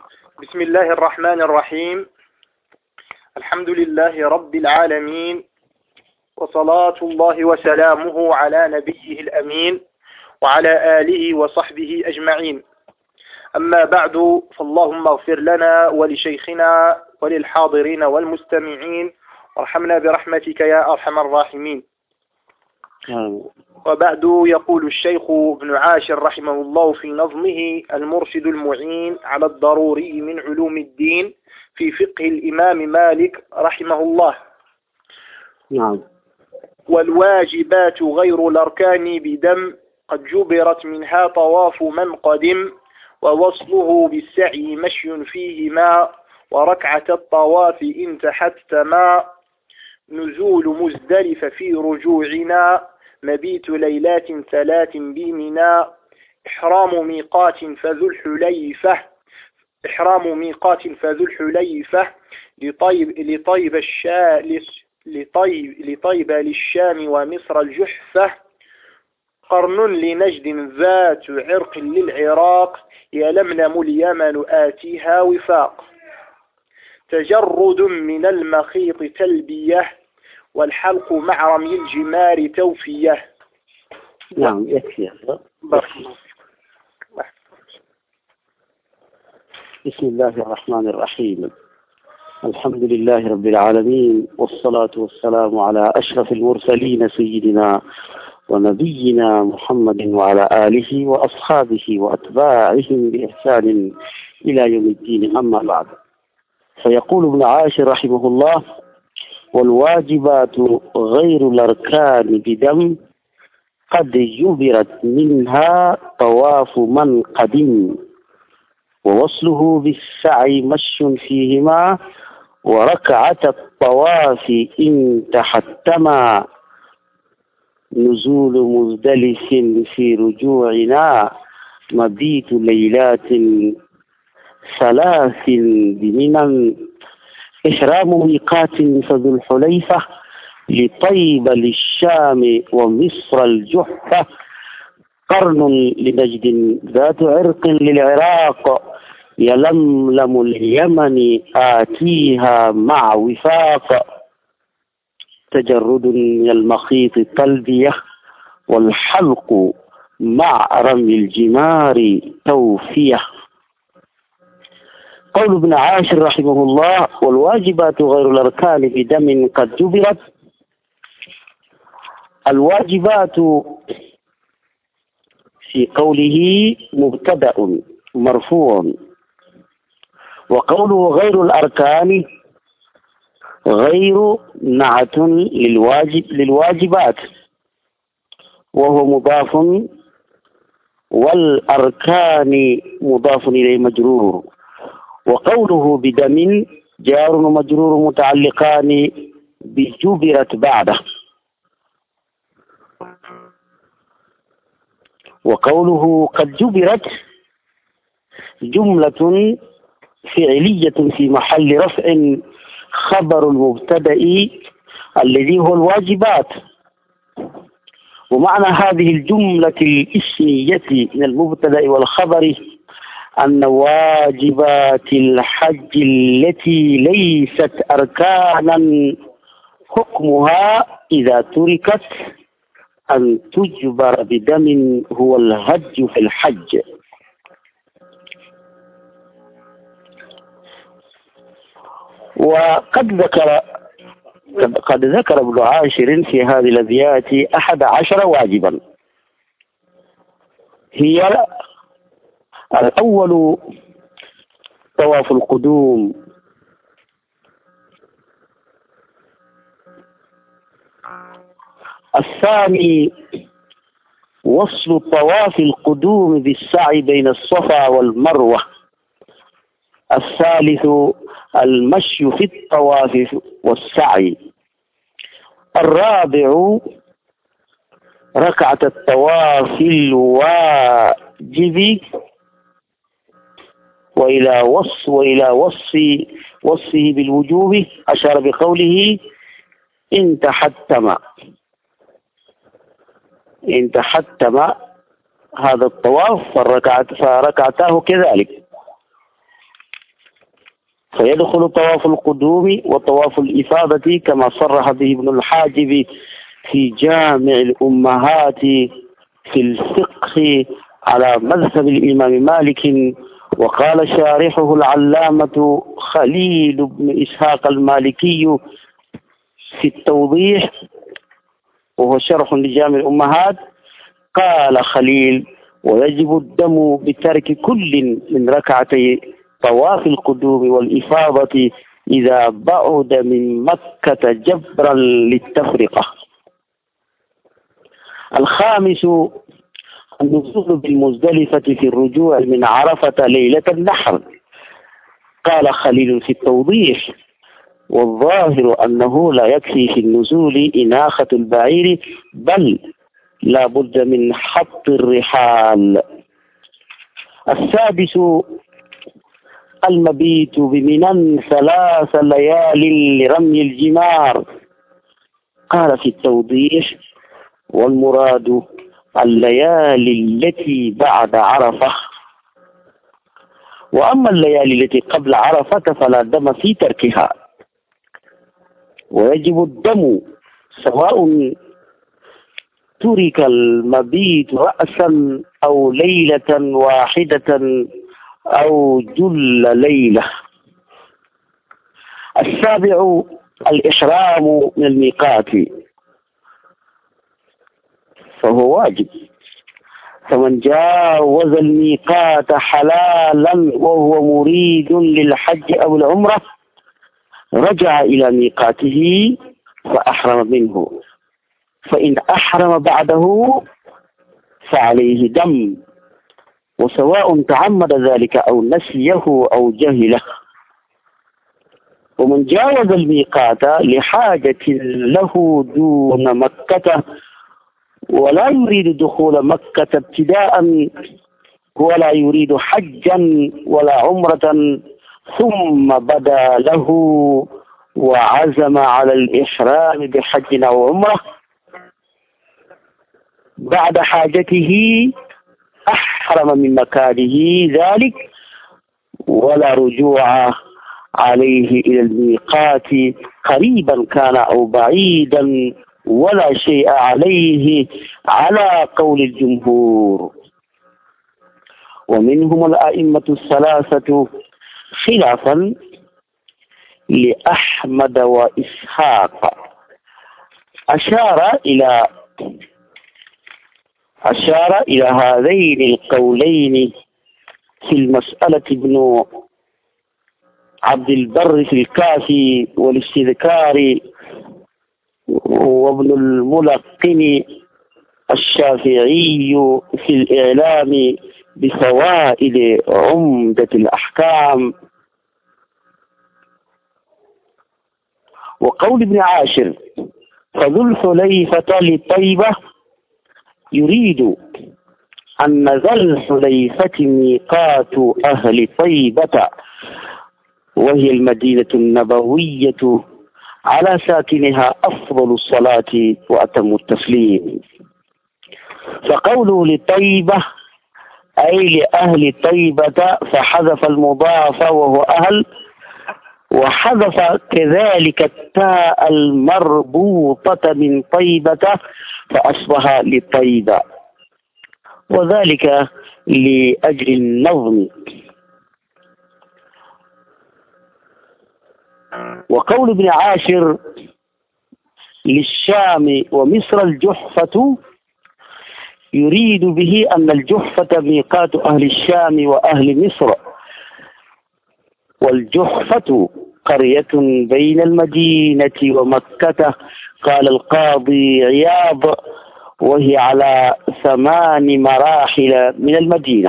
بسم الله الرحمن الرحيم. الحمد لله رب العالمين، وصلاة الله وسلامه على نبيه الأمين وعلى آله وصحبه أجمعين. أما بعد، فاللهم اغفر لنا ولشيخنا وللحاضرين والمستمعين، وارحمنا برحمتك يا أرحم الراحمين. وبعد، يقول الشيخ ابن عاشر رحمه الله في نظمه المرشد المعين على الضروري من علوم الدين في فقه الإمام مالك رحمه الله: نعم. والواجبات غير الأركان بدم، قد جبرت منها طواف من قدم، ووصله بالسعي مشي فيهما، وركعة الطواف إن تحتما، نزول مزدلف في رجوعنا، مبيت ليلات 3 بمنى، إحرام ميقات فذو الحليفة لطيب للشام ومصر الجحفة، قرن لنجد ذات عرق للعراق، يلملم اليمن آتيها وفاق، تجرد من المخيط تلبية، والحلق مع رمي الجمار توفية. نعم، يكفي. بسم الله الرحمن الرحيم. الحمد لله رب العالمين، والصلاة والسلام على أشرف المرسلين سيدنا ونبينا محمد وعلى آله وأصحابه وأتباعهم بإحسان إلى يوم الدين. أما بعد، فيقول ابن عاشر رحمه الله: والواجبات غير الأركان بدم، قد جبرت منها طواف من قدم، ووصله بالسعي مش فيهما، وركعة الطواف إن تحتما، نزول مزدلف في رجوعنا، مبيت ليلات 3 بمنى، إحرام ميقات فذو الحليفة لطيب للشام ومصر الجحفة، قرن لنجد ذات عرق للعراق، يلملم اليمن آتيها مع وفاق، تجرد من المخيط تلبية، والحلق مع رمي الجمار توفية. قول ابن عاشر رحمه الله: والواجبات غير الأركان بدم قد جبرت. الواجبات في قوله مبتدأ مرفوع، وقوله غير الأركان غير نعت للواجبات، وهو مضاف، والأركان مضاف إليه مجرور، وقوله بدم جار ومجرور متعلقان بجبرت بعده، وقوله قد جبرت جملة فعلية في محل رفع خبر المبتدأ الذي هو الواجبات. ومعنى هذه الجملة الاسمية من المبتدأ والخبر أن واجبات الحج التي ليست أركانا حكمها إذا تركت أن تجبر بدم هو الهدي في الحج. وقد ذكر ابن عاشر في هذه الأبيات 11 واجبا. هي: الأول طواف القدوم، الثاني وصل طواف القدوم بالسعي بين الصفا والمروة، الثالث المشي في الطواف والسعي، الرابع ركعة الطواف الواجب، وإلى وصفه بالوجوب أشار بقوله إن تحتم هذا الطواف فركعتاه كذلك. فيدخل طواف القدوم وطواف الإفاضة كما صرح به ابن الحاجب في جامع الأمهات في الفقه على مذهب الإمام مالك. وقال شارحه العلامة خليل بن إسحاق المالكي في التوضيح وهو شرح لجامع الأمهات، قال خليل: ويجب الدم بترك كل من ركعتي طواف القدوم والإفاضة إذا بعد من مكة جبرا للتفرقة. الخامس النزول بالمزدلفة في الرجوع من عرفة ليلة النحر. قال خليل في التوضيح: والظاهر أنه لا يكفي في النزول إناخة البعير، بل لا بد من حط الرحال. السادس المبيت بمنى 3 ليال لرمي الجمار. قال في التوضيح: والمراد الليالي التي بعد عرفة، وأما الليالي التي قبل عرفة فلا دم في تركها. ويجب الدم سواء ترك المبيت رأسا أو ليلة واحدة أو جل ليلة. السابع الإحرام من الميقات، فهو واجب. فمن جاوز الميقات حلالا وهو مريد للحج أو العمرة رجع إلى ميقاته فأحرم منه، فإن أحرم بعده فعليه دم، وسواء تعمد ذلك أو نسيه أو جهله. ومن جاوز الميقات لحاجة له دون مكة ولا يريد دخول مكة ابتداء ولا يريد حجا ولا عمرة، ثم بدا له وعزم على الإحرام بحج أو عمرة بعد حاجته، أحرم من مكانه ذلك ولا رجوع عليه إلى الميقات قريبا كان أو بعيدا، ولا شيء عليه على قول الجمهور. ومنهم الأئمة الثلاثة خلافا لأحمد وإسحاق أشار إلى هذين القولين في المسألة ابن عبد البر في الكافي والاستذكار، وابن الملقن الشافعي في الإعلام بفوائد عمدة الأحكام. وقول ابن عاشر: فذو الحليفة لطيبة، يريد أن ذا الحليفة ميقات أهل طيبة وهي المدينة النبوية على ساكنها أفضل الصلاة وأتم التسليم. فقوله لطيبة أي لأهل طيبة، فحذف المضاف وهو أهل، وحذف كذلك التاء المربوطة من طيبة فأصبح لطيبة، وذلك لأجل النظم. وقول ابن عاشر للشام ومصر الجحفة، يريد به أن الجحفة ميقات أهل الشام وأهل مصر، والجحفة قرية بين المدينة ومكة. قال القاضي عياض: وهي على 8 مراحل من المدينة.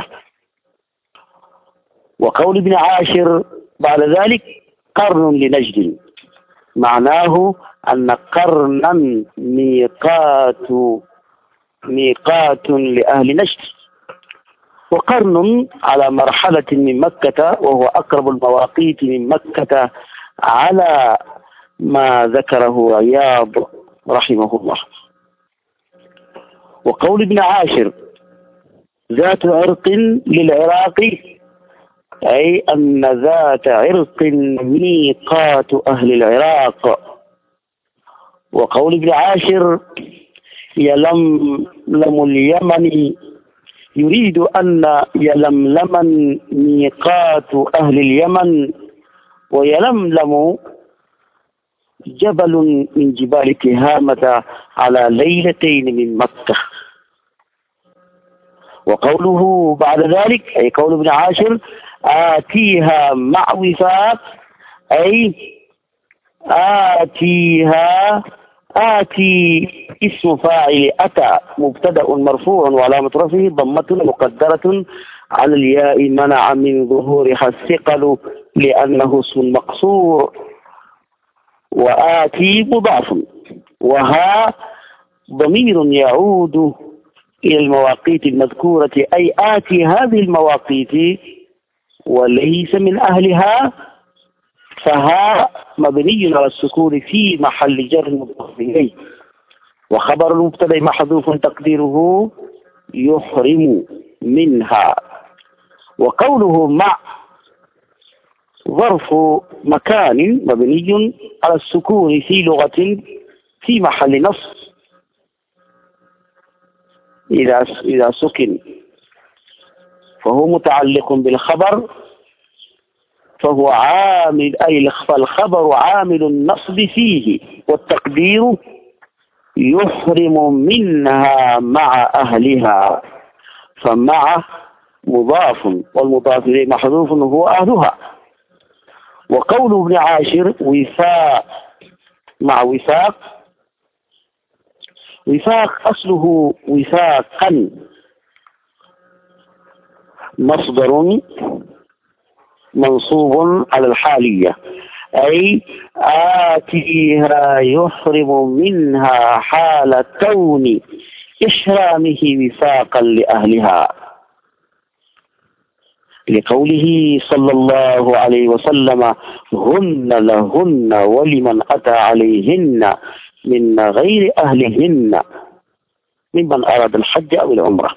وقول ابن عاشر بعد ذلك: قرن لنجد، معناه أن قرنا ميقات لأهل نجد، وقرن على مرحلة من مكة وهو أقرب المواقيت من مكة على ما ذكره عياض رحمه الله. وقول ابن عاشر: ذات عرق للعراق، أي أن ذات عرق ميقات أهل العراق. وقول ابن عاشر يلملم اليمن يريد أن يلملما ميقات أهل اليمن، ويلملم جبل من جبال تهامة على ليلتين من مكة. وقوله بعد ذلك أي قول ابن عاشر آتيها مع وفاق، أي آتيها، آتي اسم فاعل أتى مبتدأ مرفوع وعلامة رفعه ضمة مقدرة على الياء منع من ظهورها الثقل لأنه اسم مقصور. وآتي مضاف، وها ضمير يعود إلى المواقيت المذكورة، أي آتي هذه المواقيت وليس من أهلها، فها مبني على السكون في محل جر مضاف إليه. وخبر المبتدأ محذوف تقديره يحرم منها. وقوله مع ظرف مكان مبني على السكون في لغة في محل نصب إذا سكن، فهو متعلق بالخبر، فهو عامل، أي فالخبر عامل النصب فيه، والتقدير يحرم منها مع أهلها، فمع مضاف والمضاف إليه محذوف هو أهلها. وقول ابن عاشر وفاق مع وفاق، وفاق أصله وفاقا مصدر منصوب على الحالية، أي آتيها يحرم منها حال كون إحرامه وفاقا لأهلها، لقوله صلى الله عليه وسلم هن لهن ولمن أتى عليهن من غير أهلهن ممن أراد الحج أو العمرة.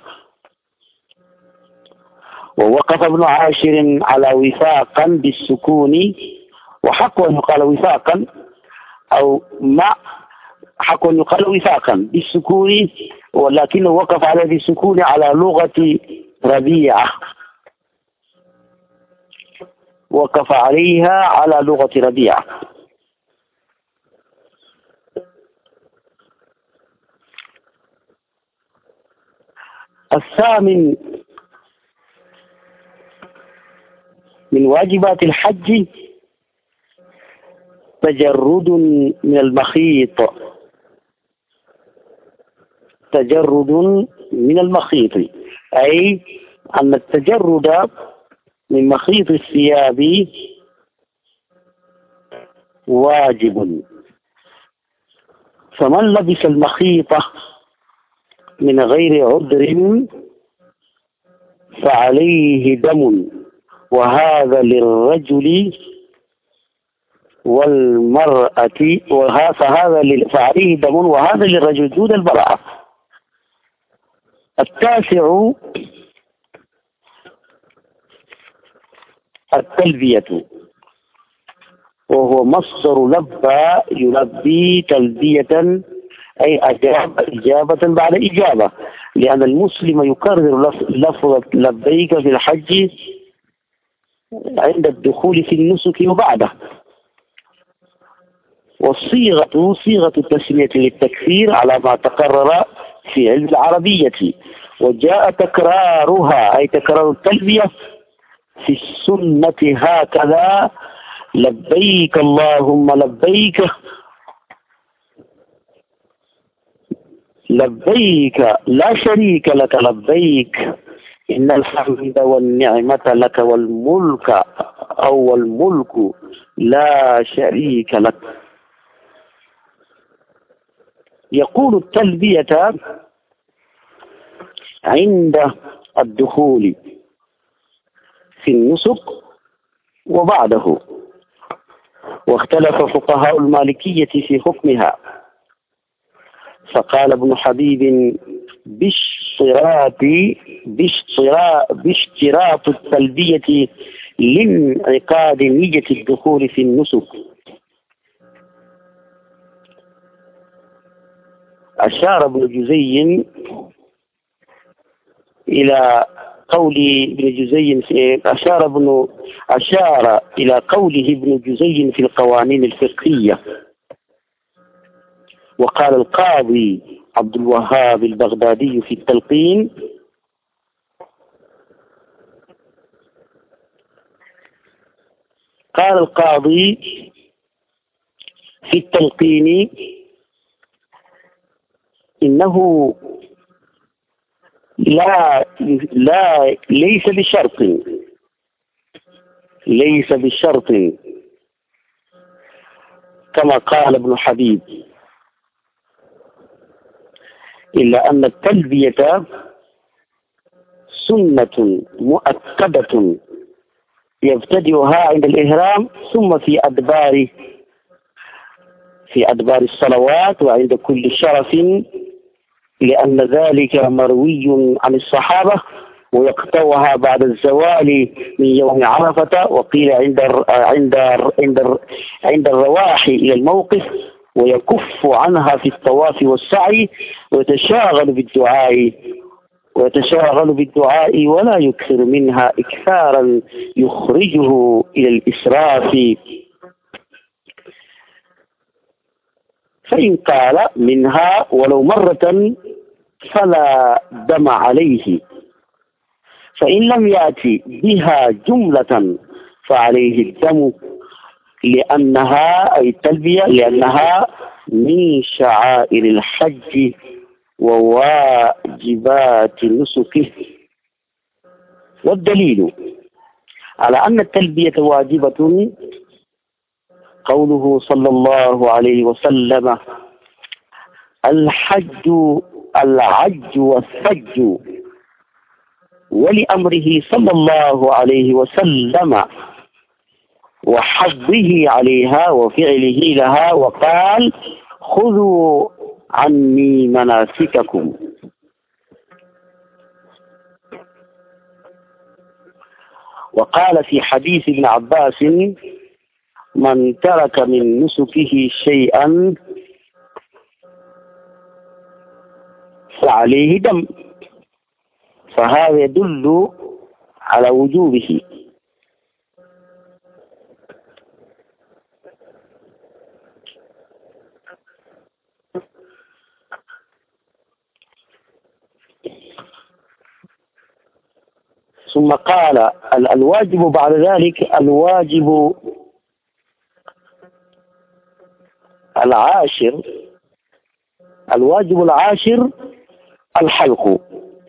ووقف ابن عاشر على وفاقا بالسكون، وحق أن يقال وفاقا أو مع، حق أن يقال وفاقا بالسكون، ولكنه وقف على بالسكون على لغة ربيعة، وقف عليها على لغة ربيعة. الثامن من واجبات الحج تجرد من المخيط، تجرد من المخيط، أي أن التجرد من مخيط الثياب واجب. فمن لبس المخيط من غير عذر فعليه دم، وهذا للرجل والمرأة، فعليه دم وهذا للرجل دون المرأة. التاسع التلبية، وهو مصدر لبى يلبي تلبية، أي أجاب إجابة بعد إجابة، لأن المسلم يكرر لفظ لبيك في الحج عند الدخول في النسك وبعده. والصيغة صيغة التسمية للتكثير على ما تقرر في علم العربية، وجاء تكرارها أي تكرار التلبية في السنة هكذا: لبيك اللهم لبيك، لبيك لا شريك لك لبيك، إن الحمد والنعمة لك والملك أو الملك لا شريك لك. يقول التلبية عند الدخول في النسك وبعده، واختلف فقهاء المالكية في حكمها، فقال ابن حبيب باشتراط التلبية لانعقاد نية الدخول في النسك. أشار ابن جزي إلى قول ابن جزي أشار إلى قوله ابن جزي في القوانين الفقهية. وقال القاضي عبد الوهاب البغدادي في التلقين: قال القاضي في التلقين إنه ليس بشرط كما قال ابن حبيب، إلا أن التلبية سنة مؤكدة يبتدئها عند الإحرام، ثم في أدبار الصلوات وعند كل شرف، لأن ذلك مروي عن الصحابة، ويقطعها بعد الزوال من يوم عرفة، وقيل عند الرواح إلى الموقف، ويكف عنها في الطواف والسعي، ويتشاغل بالدعاء ولا يكثر منها إكثارا يخرجه إلى الإسراف. فإن قال منها ولو مرة فلا دم عليه، فإن لم يأتي بها جملة فعليه الدم، لأنها من شعائر الحج وواجبات نسكه. والدليل على أن التلبية واجبة قوله صلى الله عليه وسلم: الحج العج والثج، ولأمره صلى الله عليه وسلم وحضه عليها وفعله لها، وقال: خذوا عني مناسككم. وقال في حديث ابن عباس: من ترك من نسكه شيئا فعليه دم، فهذا يدل على وجوبه. ثم قال: الواجب بعد ذلك، الواجب العاشر الحلق.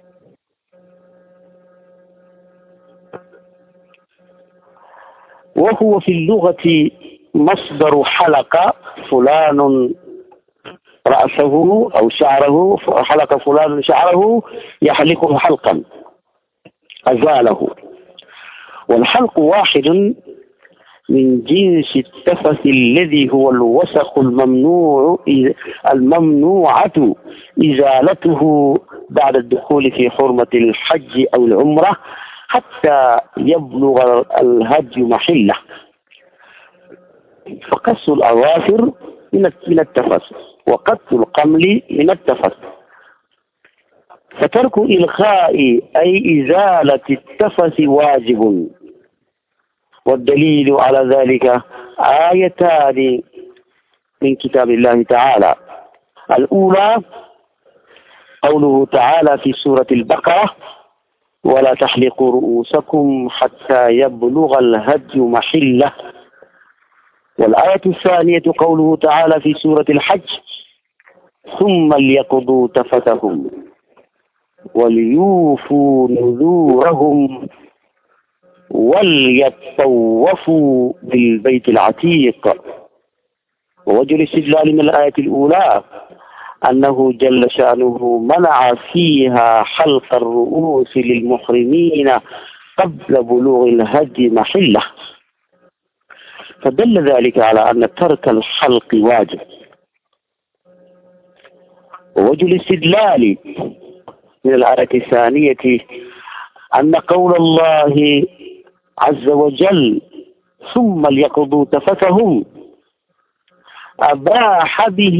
وهو في اللغة مصدر حلق فلان رأسه أو شعره، حلق فلان شعره يحلقه حلقا، أزاله. والحلق واحد من جنس التفث الذي هو الوسخ الممنوعة إزالته بعد الدخول في حرمة الحج أو العمرة حتى يبلغ الهدي محله. فقص الأظافر من التفث، وقص القمل من التفث. فترك إلغاء أي إزالة التفث واجب. والدليل على ذلك آيتان من كتاب الله تعالى. الأولى قوله تعالى في سورة البقرة: ولا تحلقوا رؤوسكم حتى يبلغ الهدي محله. والآية الثانية قوله تعالى في سورة الحج: ثم ليقضوا تفثهم وليوفوا نذورهم وليطوفوا بالبيت العتيق. ووجه الاستدلال من الآية الأولى أنه جل شأنه منع فيها حلق الرؤوس للمحرمين قبل بلوغ الهدي محله، فدل ذلك على أن ترك الحلق واجب. ووجه الاستدلال من الآية الثانية أن قول الله عز وجل ثم ليقضوا تفثهم أباح به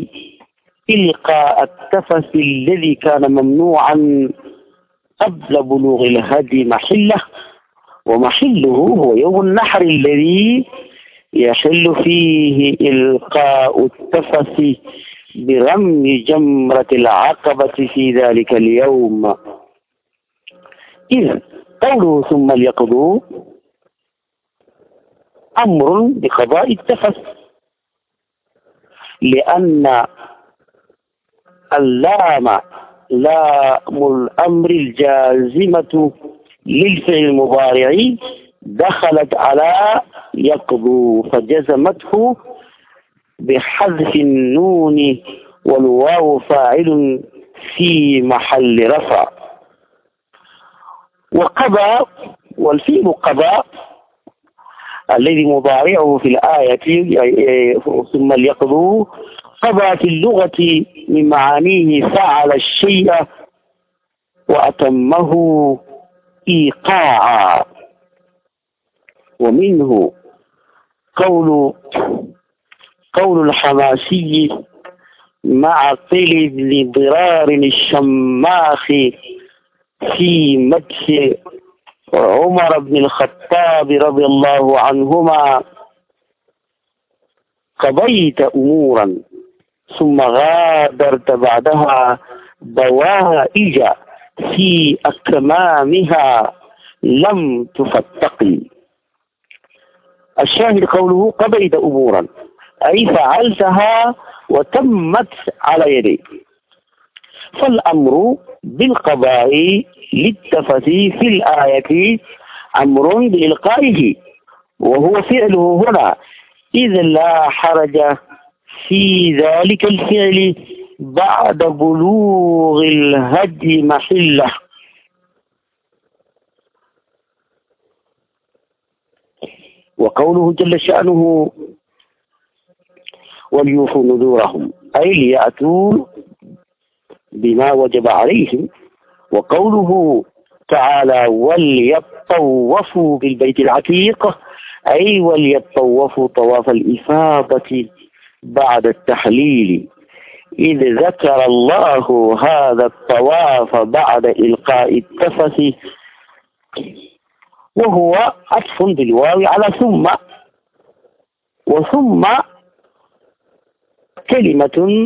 إلقاء التفث الذي كان ممنوعا قبل بلوغ الهدي محله، ومحله هو يوم النحر الذي يحل فيه إلقاء التفث برمي جمرة العقبة في ذلك اليوم. إذن قوله ثم ليقضوا أمر بقضاء التفث، لأن اللام الأمر الجازمة للفعل المضارع دخلت على يقضوا فجزمته بحذف النون، والواو فاعل في محل رفع. وقضى والفعل قضى الذي مضارعه في الآية ثم ليقضوا قضى في اللغة من معانيه فعل الشيء وأتمه إيقاعا، ومنه قول الحماسي مع قيل بن ضرار الشماخ في مدح عمر بن الخطاب رضي الله عنهما: قضيت أمورا ثم غادرت بعدها بوائج في أكمامها لم تفتقي. الشاهد قوله قضيت أمورا أي فعلتها وتمت على يديك، فالأمر بالقضاء للتفث في الآية أمر بإلقائه وهو فعله هنا، إذ لا حرج في ذلك الفعل بعد بلوغ الهدي محله. وقوله جل شأنه وليوفوا نذورهم أي ليأتوا بما وجب عليهم. وقوله تعالى وليطوفوا بالبيت العتيق أي وليطوفوا طواف الإفاضة بعد التحليل، إذ ذكر الله هذا الطواف بعد إلقاء التفث، وهو عطف بالواو على ثم، وثم كلمة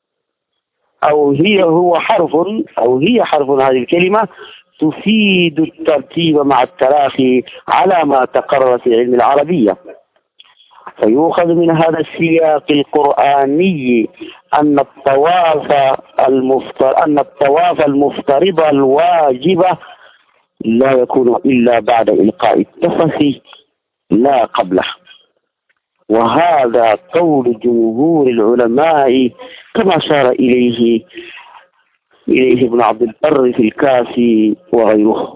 هو حرف هذه الكلمة تفيد الترتيب مع التراخي على ما تقرر في علم العربية. فيؤخذ من هذا السياق القرآني أن الطواف المفترض الواجب لا يكون إلا بعد إلقاء التفث لا قبله، وهذا قول جمهور العلماء كما أشار إليه ابن عبد البر في الكافي وغيره.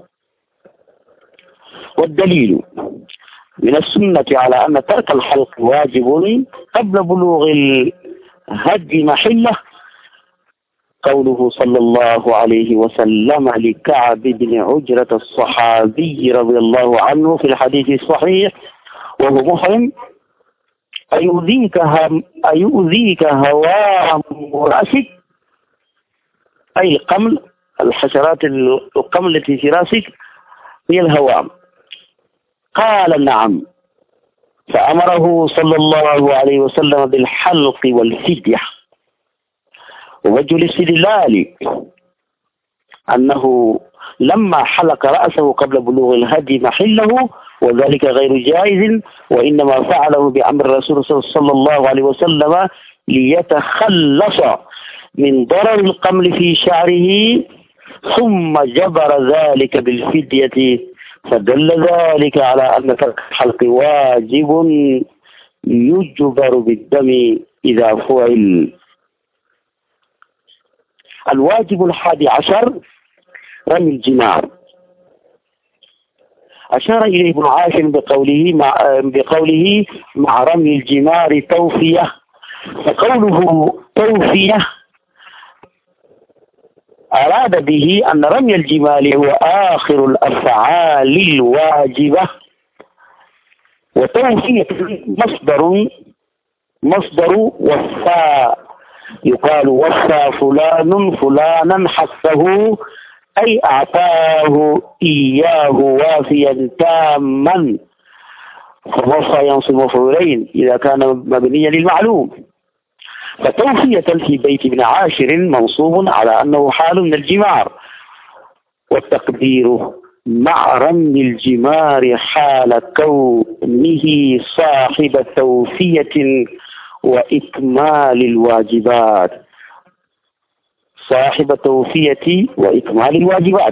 والدليل من السنة على أن ترك الحلق واجب قبل بلوغ الهدي محله قوله صلى الله عليه وسلم لكعب بن عجرة الصحابي رضي الله عنه في الحديث الصحيح وهو محرم: أيؤذيك هوام رأسك، أي القمل، الحشرات القمل التي في رأسك هي الهوام. قال نعم، فأمره صلى الله عليه وسلم بالحلق والفدية. ووجه الاستدلال أنه لما حلق رأسه قبل بلوغ الهدي محله وذلك غير جائز، وإنما فعله بأمر الرسول صلى الله عليه وسلم ليتخلص من ضرر القمل في شعره، ثم جبر ذلك بالفدية، فدل ذلك على أن ترك الحلق واجب يجبر بالدم إذا فعل. الواجب 11 رمي الجمار. أشار إليه ابن عاشر بقوله مع رمي الجمار توفية، فقوله توفية أراد به أن رمي الجمار هو آخر الأفعال الواجبة، وتوفية مصدر وفى، يقال وفى فلان فلانا حقه، أي أعطاه إياه وافيا تاما، فوفى ينصب مفعولين إذا كان مبنيا للمعلوم. فتوفية في بيت ابن عاشر منصوب على أنه حال من الجمار، والتقدير مع رمي الجمار حال كونه صاحب توفية وإكمال الواجبات، صاحب توفية وإكمال الواجبات.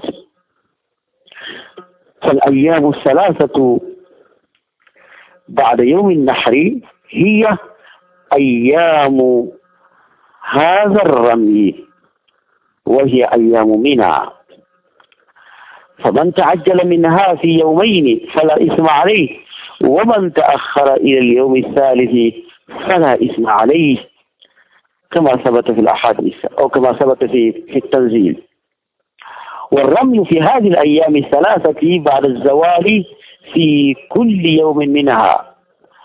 فالأيام الثلاثة بعد يوم النحر هي أيام هذا الرمي، وهي أيام منى، فمن تعجل منها في يومين فلا إثم عليه، ومن تأخر إلى اليوم الثالث فلا إثم عليه، كما ثبت في الأحاديث أو كما ثبت في التنزيل. والرمي في هذه الأيام الثلاثة بعد الزوال في كل يوم منها،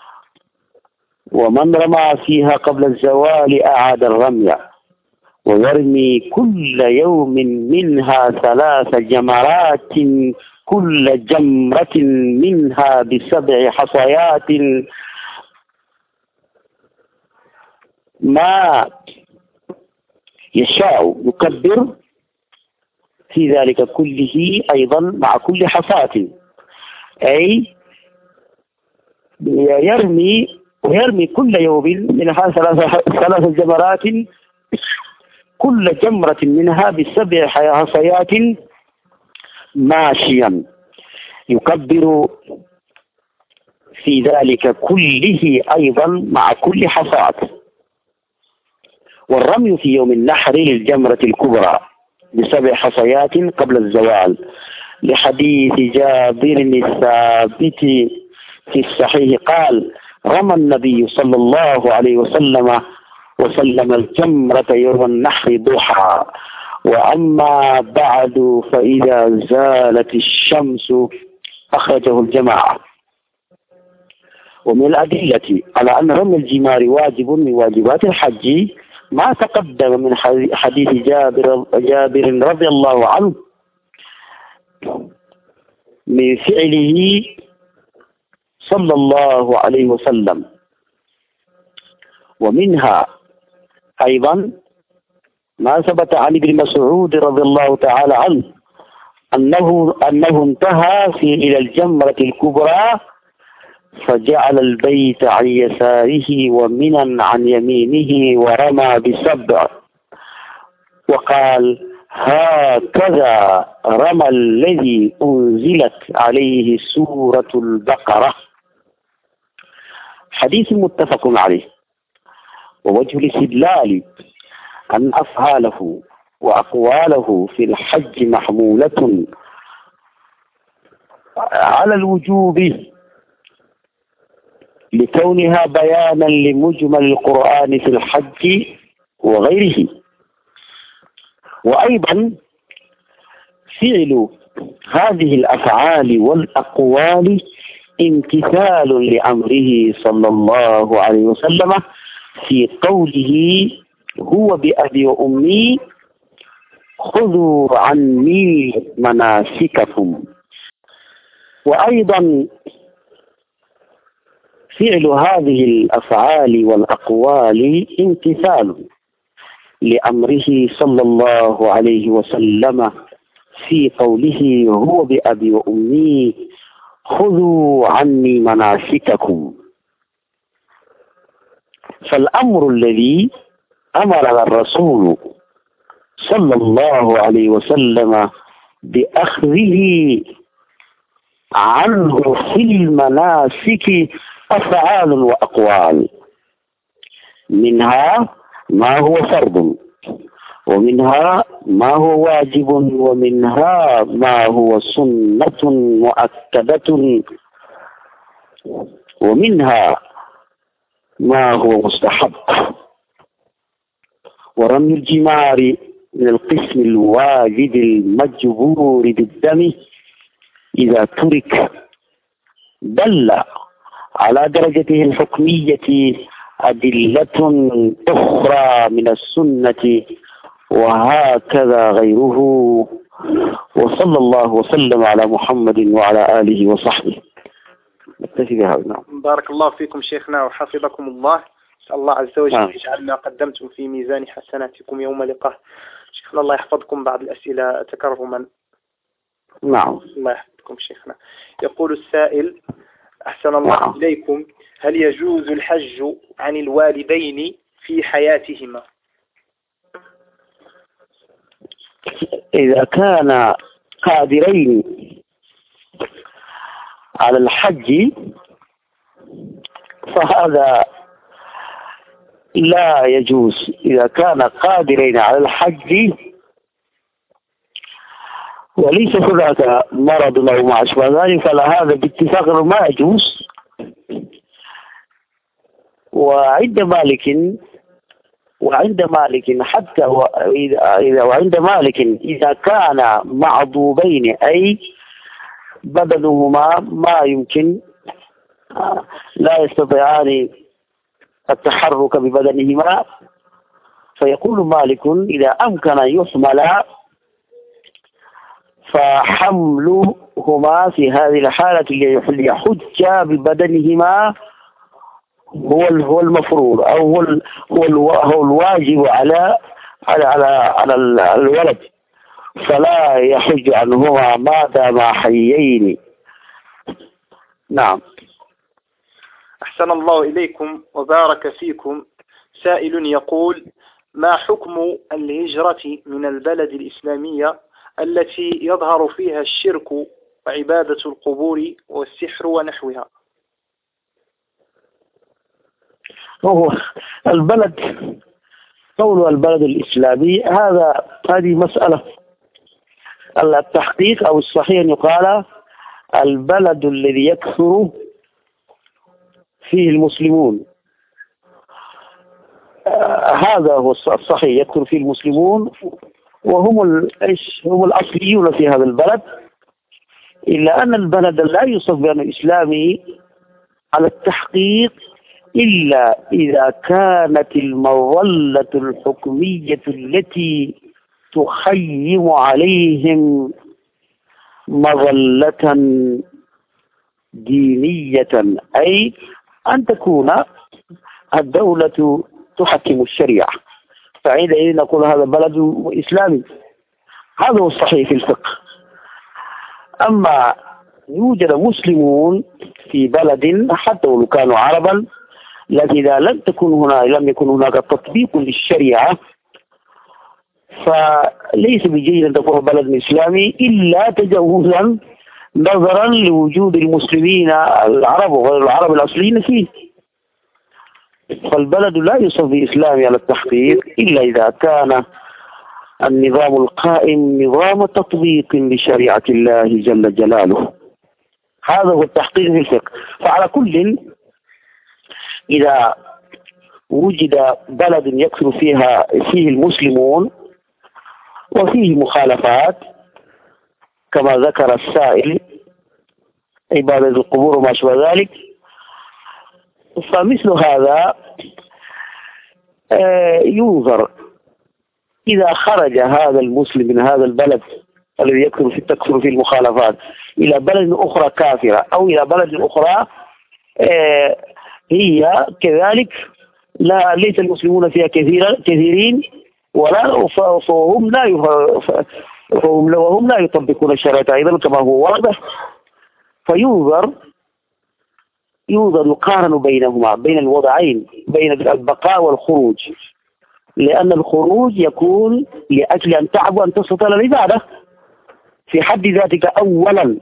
ومن رمى فيها قبل الزوال أعاد الرمي، ويرمي كل يوم منها 3 جمرات، كل جمرة منها ب7 حصيات، ما يشاء يكبر في ذلك كله أيضا مع كل حصاة، أي يرمي كل يوم منها 3 جمرات، كل جمرة منها ب7 حصيات ماشيا، يكبر في ذلك كله أيضا مع كل حصاة. والرمي في يوم النحر للجمرة الكبرى ب7 حصيات قبل الزوال، لحديث جابر الثابت في الصحيح قال: رمى النبي صلى الله عليه وسلم الجمرة يوم النحر ضحى، وأما بعد فإذا زالت الشمس، أخرجه الجماعة. ومن الأدلة على أن رمي الجمار واجب من واجبات الحج ما تقدم من حديث جابر رضي الله عنه من فعله صلى الله عليه وسلم. ومنها أيضا ما ثبت عن ابن مسعود رضي الله تعالى عنه أنه انتهى إلى الجمرة الكبرى، فجعل البيت عن يساره ومنى عن يمينه، ورمى ب7، وقال: هكذا رمى الذي أنزلت عليه سورة البقرة. حديث متفق عليه. ووجه الاستدلال أن أفعاله وأقواله في الحج محمولة على الوجوب لكونها بيانا لمجمل القرآن في الحج وغيره. وأيضا فعل هذه الأفعال والأقوال امتثال لأمره صلى الله عليه وسلم في قوله: هو بأبي وأمي خذوا عني مناسككم. وأيضا فعل هذه الأفعال والأقوال امتثال لأمره صلى الله عليه وسلم في قوله: هو بأبي وأمي خذوا عني مناسككم. فالأمر الذي أمر الرسول صلى الله عليه وسلم بأخذه عنه في المناسك أفعال وأقوال، منها ما هو فرض، ومنها ما هو واجب، ومنها ما هو سنة مؤكدة، ومنها ما هو مستحب. ورمي الجمار من القسم الواجد المجبور بالدم إذا ترك دل على درجته الحكمية أدلة أخرى من السنة وهكذا غيره. وصلى الله وسلم على محمد وعلى آله وصحبه. نكتفي بهذا. بارك الله فيكم شيخنا وحفظكم الله. نسأل الله عز وجل يجعل ما قدمتم في ميزان حسناتكم يوم لقاه. شيخنا الله يحفظكم. بعض الأسئلة تكرما. نعم. الله يحفظكم شيخنا. يقول السائل: أحسن الله إليكم، هل يجوز الحج عن الوالدين في حياتهما؟ إذا كان قادرين على الحج فهذا لا يجوز. إذا كان قادرين على الحج وليس هناك مرض أو ما أشبه ذلك فهذا باتفاق ما يجوز. وعند مالك حتى وعند مالك إذا كان معضوبين أي بدنهما ما يمكن لا يستطيعان التحرك ببدنهما، فيقول مالك إذا أمكن أن يحمل فحملهما في هذه الحالة ليحج ببدنهما هو المفروض أو هو الواجب على الولد، فلا يحج عنهما ما دام حيين. نعم. أحسن الله إليكم وبارك فيكم. سائل يقول: ما حكم الهجرة من البلد الإسلامية التي يظهر فيها الشرك وعبادة القبور والسحر ونحوها؟ هو البلد قول البلد الإسلامي هذه مسألة التحقيق أو الصحيح أن يقال البلد الذي يكثر فيه المسلمون، هذا هو الصحيح، يكثر فيه المسلمون وهم هم الأصليون في هذا البلد، إلا أن البلد لا يوصف بأنه إسلامي على التحقيق إلا إذا كانت المظلة الحكمية التي تخيم عليهم مظلة دينية، أي أن تكون الدولة تحكم الشريعة، فعندئذ نقول هذا بلد إسلامي. هذا هو الصحيح في الفقه. أما يوجد مسلمون في بلد حتى ولو كانوا عربا، لكن إذا لم يكن هناك تطبيق للشريعة فليس بجيد أن تكون بلد إسلامي إلا تجاوزا نظرا لوجود المسلمين العرب وغير العرب الأصليين فيه. فالبلد لا يوصف بإسلامي على التحقيق إلا إذا كان النظام القائم نظام تطبيق لشريعة الله جل جلاله. هذا هو التحقيق في الفقه. فعلى كل، إذا وجد بلد يكثر فيه المسلمون وفيه مخالفات كما ذكر السائل عبادة القبور وما شابه ذلك، فمثل هذا ينظر إذا خرج هذا المسلم من هذا البلد الذي تكثر فيه المخالفات إلى بلد أخرى كافرة أو إلى بلد أخرى هي كذلك ليس المسلمون فيها كثيرين وهم لا يطبقون الشريعة أيضا كما هو واضح، فينظر يقارن بينهما بين الوضعين بين البقاء والخروج، لأن الخروج يكون لأجل أن تعب وأن تستطيع العبادة في حد ذاتك أولا.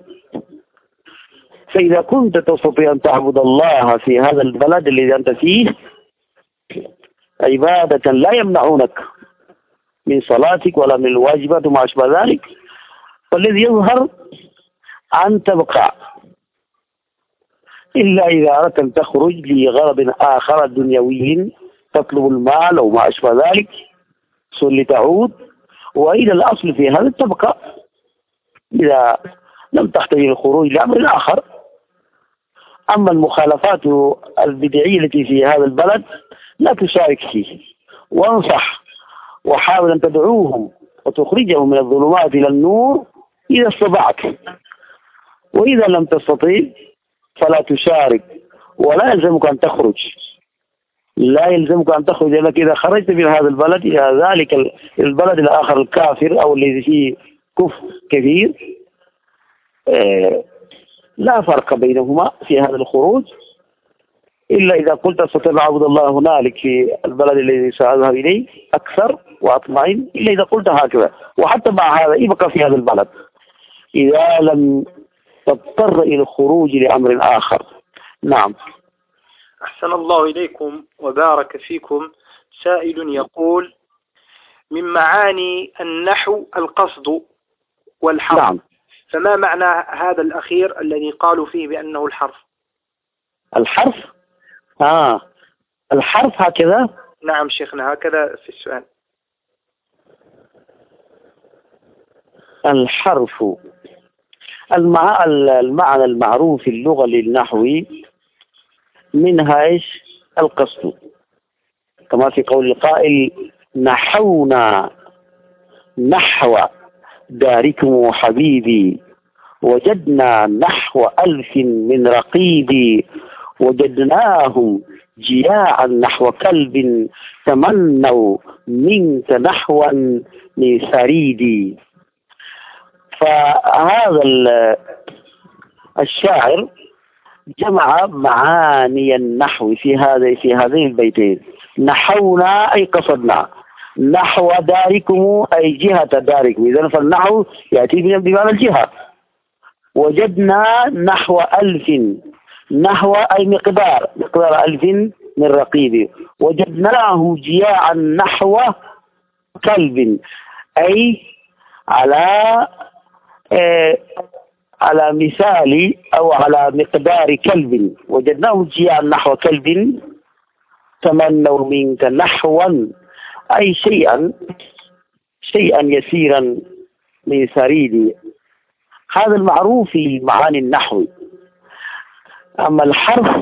فإذا كنت تستطيع أن تعبد الله في هذا البلد الذي أنت فيه عبادة لا يمنعونك من صلاتك ولا من الواجبات وما أشبه ذلك، فالذي يظهر أن تبقى، إلا إذا أردت أن تخرج لغرض آخر دنيوي تطلب المال أو ما أشبه ذلك لتعود، وإذا الأصل في هذا تبقى إذا لم تحتاج الخروج لأمر آخر. أما المخالفات البدعية التي في هذا البلد لا تشارك فيه، وانصح وحاول أن تدعوهم وتخرجهم من الظلمات إلى النور إذا استطعت، وإذا لم تستطيع فلا تشارك، ولا يلزمك أن تخرج. لا يلزمك أن تخرج، لأنك إذا خرجت من هذا البلد إلى ذلك البلد الآخر الكافر أو الذي فيه كفر كثير لا فرق بينهما في هذا الخروج، إلا إذا قلت أستطيع أن أعبد الله هنالك في البلد الذي سأذهب إليه أكثر وأطمئن، إلا إذا قلت هكذا. وحتى مع هذا يبقى في هذا البلد إذا لم تضطر إلى الخروج لأمر آخر. نعم. أحسن الله إليكم وبارك فيكم. سائل يقول: من معاني النحو القصد والحرف. نعم. فما معنى هذا الأخير الذي قالوا فيه بأنه الحرف؟ الحرف الحرف هكذا. نعم شيخنا، هكذا في السؤال. الحرف المعنى المعروف في اللغة للنحو منها إيش؟ القصد، كما في قول القائل: نحونا نحو داركم حبيبي، وجدنا نحو 1000 من رقيبي، وجدناهم جياعا نحو كلب، تمنوا منك نحوا من سريدي. فهذا الشاعر جمع معاني النحو في هذين البيتين. نحونا أي قصدنا، نحو داركم أي جهة داركم، إذن فالنحو يأتي بمعنى الجهة. وجدنا نحو 1000، نحو أي مقدار 1000 من رقيب. وجدناه جياعا نحو كلب أي على مثال أو على مقدار كلب. وجدناه جياعا نحو كلب، تمنوا منك نحوا أي شيئا يسيرا من سريد. هذا المعروف في معاني النحو. أما الحرف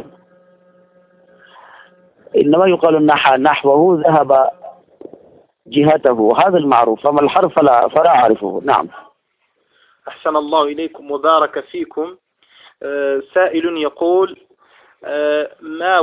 إنما يقال نحوه ذهب جهته، هذا المعروف. أما الحرف فلا أعرفه. نعم. أحسن الله إليكم وبارك فيكم. سائل يقول: ما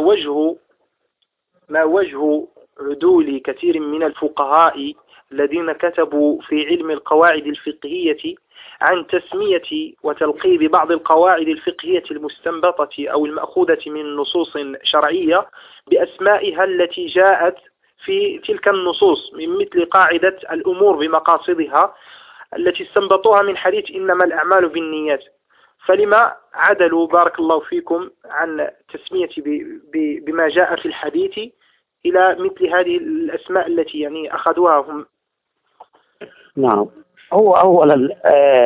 وجه عدول كثير من الفقهاء الذين كتبوا في علم القواعد الفقهية عن تسمية وتلقيب بعض القواعد الفقهية المستنبطة أو المأخوذة من نصوص شرعية بأسمائها التي جاءت في تلك النصوص، من مثل قاعدة الأمور بمقاصدها التي استنبطوها من حديث إنما الأعمال بالنيات؟ فلما عدلوا بارك الله فيكم عن تسمية بما جاء في الحديث إلى مثل هذه الأسماء التي يعني أخذوها هم؟ نعم. هو أولا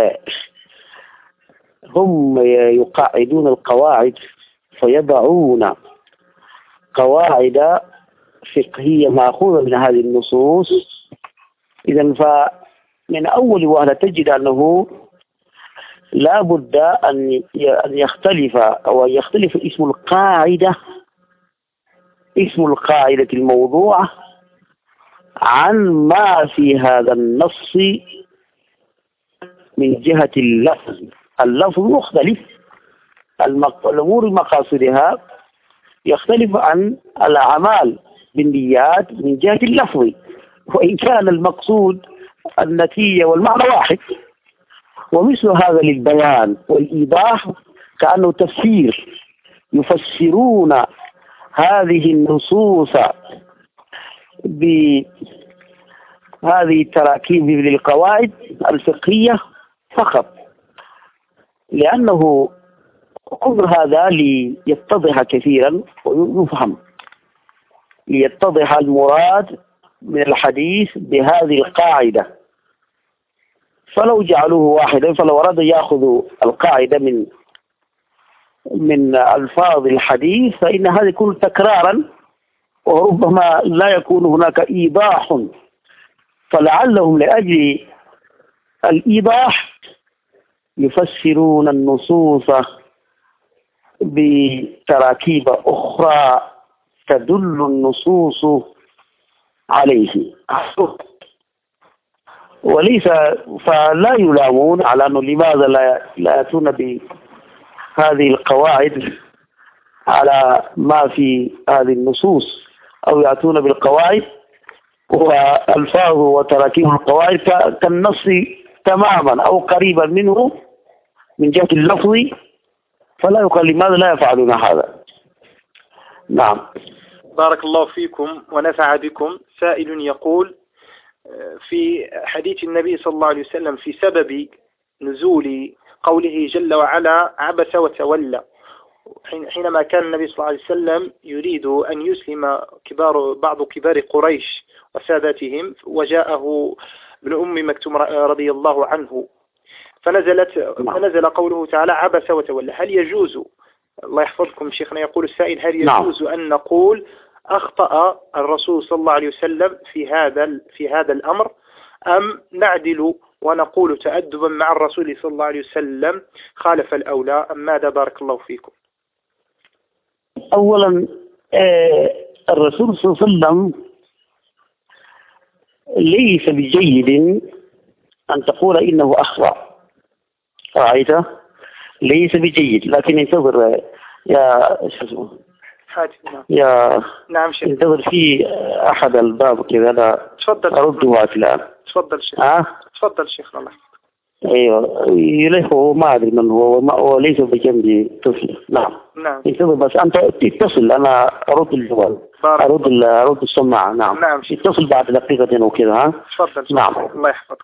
هم يقاعدون القواعد فيضعون قواعد فقهية مأخوذة من هذه النصوص. إذن فمن أول وهلة تجد أنه لا بد أن يختلف أو يختلف اسم القاعدة الموضوعة عن ما في هذا النص من جهة اللفظ. اللفظ مختلف، الأمور مقاصدها يختلف عن الأعمال بالنيات من جهة اللفظ، وإن كان المقصود النتيجة والمعنى واحد. ومثل هذا للبيان والإيضاح كأنه تفسير، يفسرون هذه النصوص بهذه التراكيب للقواعد الفقهية فقط، لأنه كل هذا ليتضح كثيرا ويفهم، ليتضح المراد من الحديث بهذه القاعدة. فلو جعلوه واحدا، فلو أراد يأخذ القاعدة من ألفاظ الحديث فإن هذا يكون تكرارا، وربما لا يكون هناك إيضاح فلعلهم لأجل الإيضاح يفسرون النصوص بتراكيب أخرى تدل النصوص عليه، وليس فلا يلامون على أنه لماذا لا يأتون بهذه القواعد على ما في هذه النصوص، أو يأتون بالقواعد والفاظ وتراكيب القواعد كالنص تماما أو قريبا منه من جهة اللفظ، فلا يقال لماذا لا يفعلون هذا. نعم. بارك الله فيكم ونفع بكم. سائل يقول: في حديث النبي صلى الله عليه وسلم في سبب نزول قوله جل وعلا عبس وتولى، حينما كان النبي صلى الله عليه وسلم يريد أن يسلم بعض كبار قريش وساداتهم، وجاءه ابن أم مكتوم رضي الله عنه، فنزل قوله تعالى عبس وتولى. هل يجوز، الله يحفظكم شيخنا، يقول السائل: هل يجوز أن نقول أخطأ الرسول صلى الله عليه وسلم في هذا الأمر، أم نعدل ونقول تأدبا مع الرسول صلى الله عليه وسلم خالف الأولى، أم ماذا؟ بارك الله فيكم. أولا الرسول صلى الله عليه وسلم ليس بجيد أن تقول إنه أخطأ، رأيت؟ ليس بجيد، لكن انتظر يا نعم شيخ. انتظر في أحد الباب كذا، لا أرده الآن. تفضل شيخ. تفضل شيخ. الله ايوه يليه، ما ادري من هو وليس بجنبي طفل. نعم انتظر بس، انت اتصل، انا ارد الجوال، ارد السماعه. نعم اتصل بعد دقيقتين وكذا. ها تفضل. نعم. الله يحفظك.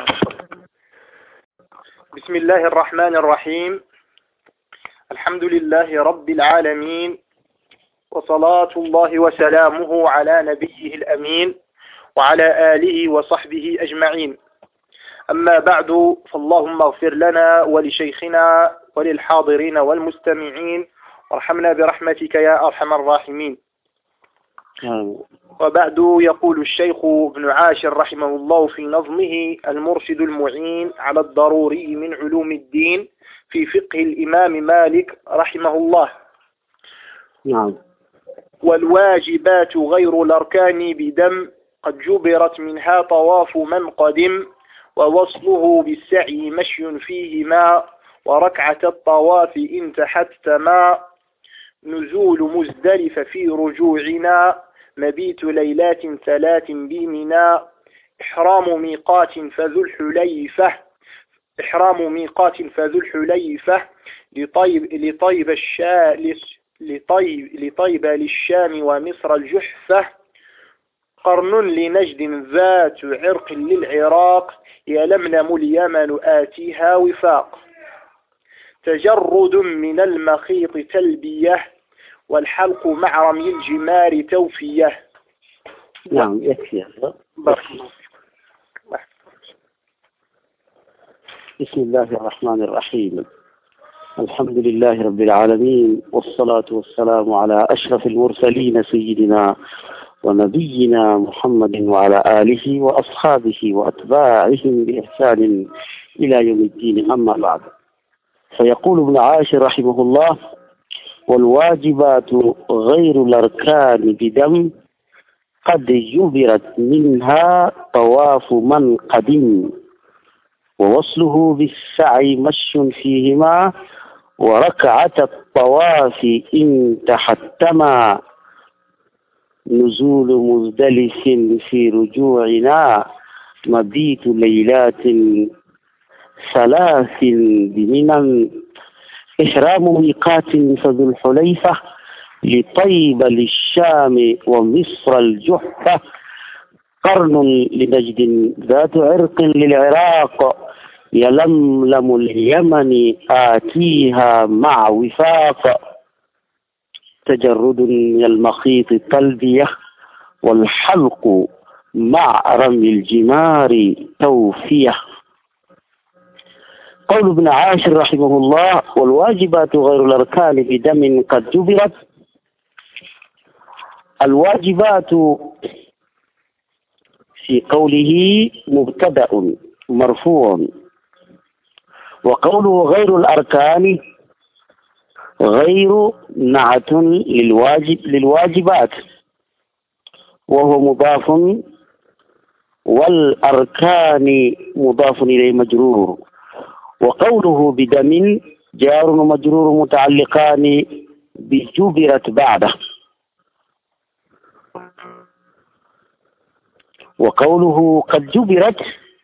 بسم الله الرحمن الرحيم. الحمد لله رب العالمين، وصلاة الله وسلامه على نبيه الأمين وعلى آله وصحبه أجمعين. أما بعد، فاللهم اغفر لنا ولشيخنا وللحاضرين والمستمعين، وارحمنا برحمتك يا أرحم الراحمين. وبعد، يقول الشيخ ابن عاشر رحمه الله في نظمه المرشد المعين على الضروري من علوم الدين في فقه الإمام مالك رحمه الله: والواجبات غير الأركان بدم، قد جبرت منها طواف من قدم، ووصله بالسعي مشي فيهما، وركعة الطواف إن تحتما، نزول مزدلف في رجوعنا، مبيت ليلات 3 بمنى، إحرام ميقات فذو الحليفة لطيب للشام ومصر الجحفة، قرن لنجد ذات عرق للعراق، يلملم اليمن آتيها وفاق، تجرد من المخيط تلبية، والحلق مع رمي الجمار توفية. نعم يكفي. بسم الله الرحمن الرحيم. الحمد لله رب العالمين، والصلاة والسلام على أشرف المرسلين سيدنا ونبينا محمد وعلى آله وأصحابه وأتباعهم بإحسان إلى يوم الدين. أما بعد، فيقول ابن عاشر رحمه الله: والواجبات غير الأركان بدم، قد جبرت منها طواف من قدم، ووصله بالسعي مش فيهما، وركعة الطواف إن تحتما، نزول مزدلف في رجوعنا، مبيت ليلات 3 بمنى، إحرام ميقات فذو الحليفة لطيب للشام ومصر الجحفة، قرن لنجد ذات عرق للعراق، يلملم اليمن آتيها مع وفاق، تجرد من المخيط تلبية، والحلق مع رمي الجمار توفية. قول ابن عاشر رحمه الله: والواجبات غير الأركان بدم قد جبرت. الواجبات في قوله مبتدأ مرفوع، وقوله غير الأركان غير نعت للواجبات وهو مضاف، والأركان مضاف إليه مجرور. وقوله بدم جار ومجرور متعلقان بجبرت بعده. وقوله قد جبرت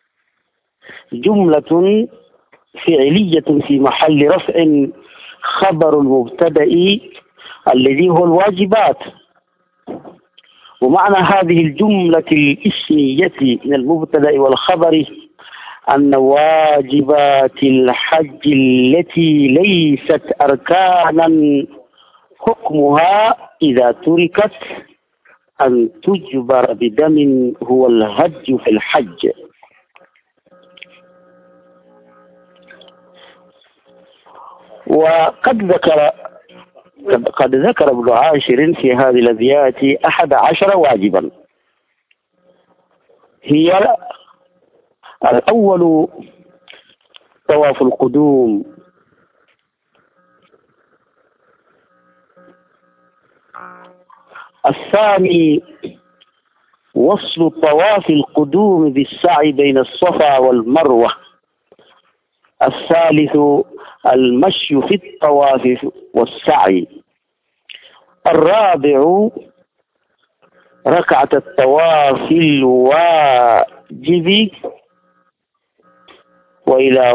جملة فعلية في محل رفع خبر المبتدأ الذي هو الواجبات. ومعنى هذه الجملة الاسمية من المبتدأ والخبر أن واجبات الحج التي ليست أركانا حكمها إذا تركت أن تجبر بدم هو الهدي في الحج. وقد ذكر ابن عاشر في هذه الأبيات 11 واجبا. هي الأول طواف القدوم، الثاني وصل طواف القدوم بالسعي بين الصفا والمروة، الثالث المشي في الطواف والسعي، الرابع ركعة الطواف الواجب، وإلى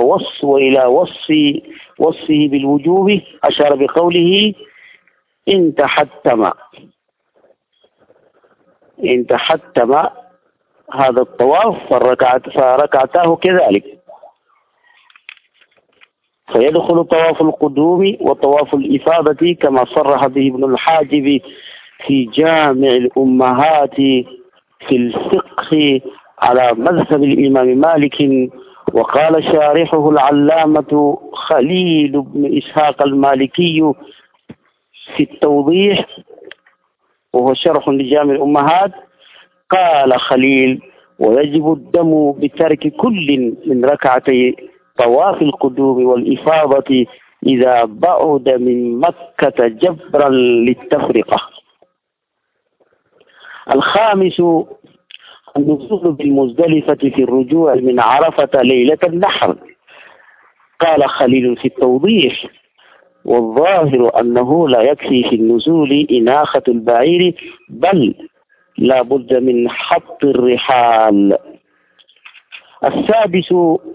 وصفه بالوجوب أشار بقوله إن تحتم هذا الطواف فركعته كذلك، فيدخل طواف القدوم وطواف الإفاضة كما صرح به ابن الحاجب في جامع الأمهات في الفقه على مذهب الإمام مالك. وقال شارحه العلامة خليل بن إسحاق المالكي في التوضيح وهو شرح لجامع الأمهات، قال خليل ويجب الدم بترك كل من ركعتي طواف القدوم والإفاضة إذا بعد من مكة جبرا للتفرقة. الخامس النزول بالمزدلفة في الرجوع من عرفة ليلة النحر. قال خليل في التوضيح والظاهر أنه لا يكفي في النزول إناخة البعير بل لا بد من حط الرحال. السادس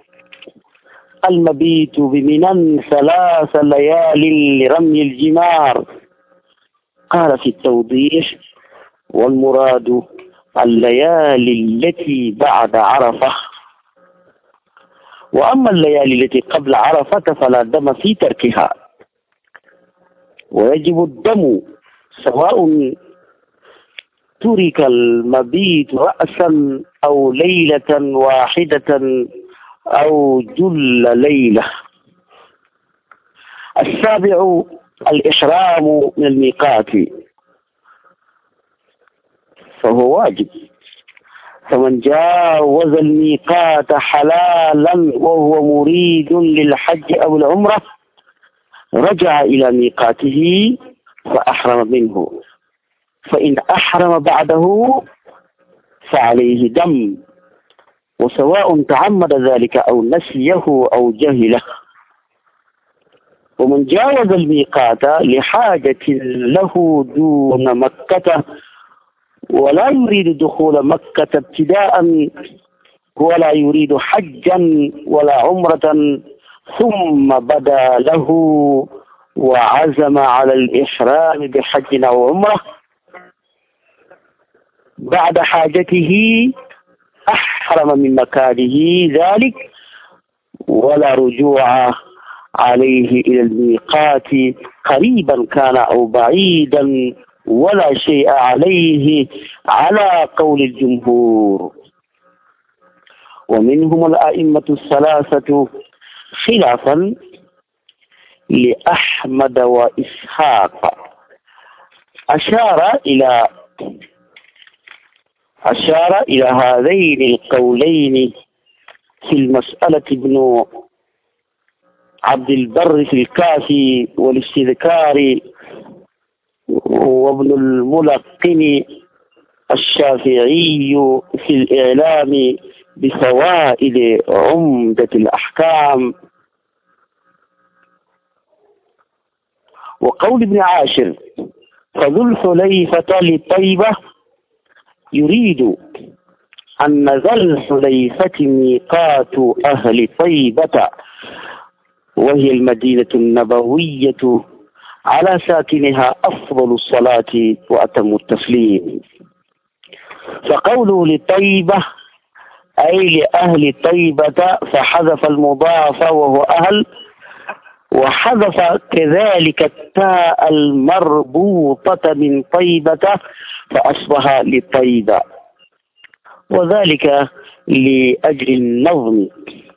المبيت بمنى 3 ليال لرمي الجمار. قال في التوضيح والمراد الليالي التي بعد عرفة، وأما الليالي التي قبل عرفة فلا دم في تركها، ويجب الدم سواء ترك المبيت رأسا أو ليلة واحدة أو جل ليلة. السابع الإحرام من الميقات فهو واجب، فمن جاوز الميقات حلالا وهو مريد للحج أو العمرة رجع إلى ميقاته فأحرم منه، فإن أحرم بعده فعليه دم، وسواء تعمد ذلك أو نسيه أو جهله. ومن جاوز الميقات لحاجة له دون مكة ولا يريد دخول مكة ابتداء ولا يريد حجا ولا عمرة ثم بدا له وعزم على الإحرام بحج أو عمرة بعد حاجته أحرم من مكانه ذلك ولا رجوع عليه إلى الميقات قريبا كان أو بعيدا ولا شيء عليه على قول الجمهور. ومنهم الأئمة الثلاثة خلافا لأحمد وإسحاق. أشار إلى أشار إلى هذين القولين في المسألة ابن عبد البر في الكافي والاستذكار، وابن الملقن الشافعي في الإعلام بفوائد عمدة الأحكام. وقول ابن عاشر فذو الحليفة لطيبة يريد أن ذا الحليفة ميقات أهل طيبة وهي المدينة النبوية على ساكنها أفضل الصلاة وأتم التسليم. فقوله لطيبة أي لأهل طيبة، فحذف المضاف وهو أهل، وحذف كذلك التاء المربوطة من طيبة فأصبح لطيبة، وذلك لأجل النظم.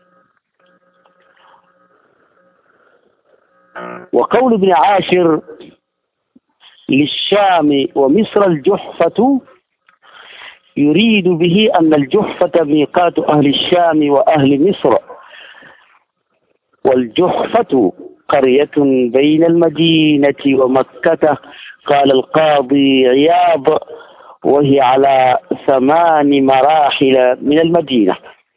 وقول ابن عاشر للشام ومصر الجحفة يريد به أن الجحفة ميقات أهل الشام وأهل مصر، والجحفة قرية بين المدينة ومكة. قال القاضي عياض وهي على 8 مراحل من المدينة.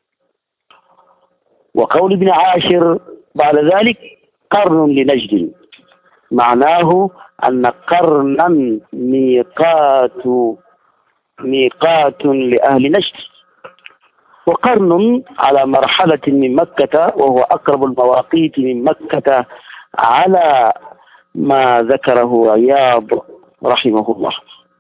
وقول ابن عاشر بعد ذلك قرن لنجد، معناه أن قرنا ميقات لأهل نجد، وقرن على مرحلة من مكة، وهو أقرب المواقيت من مكة على ما ذكره عياض رحمه الله.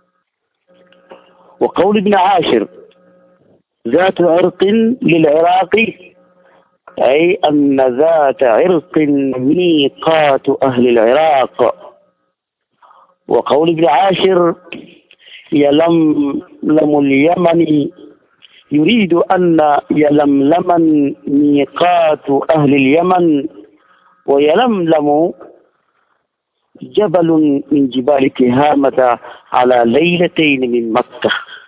وقول ابن عاشر ذات عرق للعراق، أي أن ذات عرق ميقات أهل العراق. وقول ابن عاشر يلملم اليمن يريد أن يلملما ميقات أهل اليمن، ويلملم جبل من جبال تهامة على ليلتين من مكة.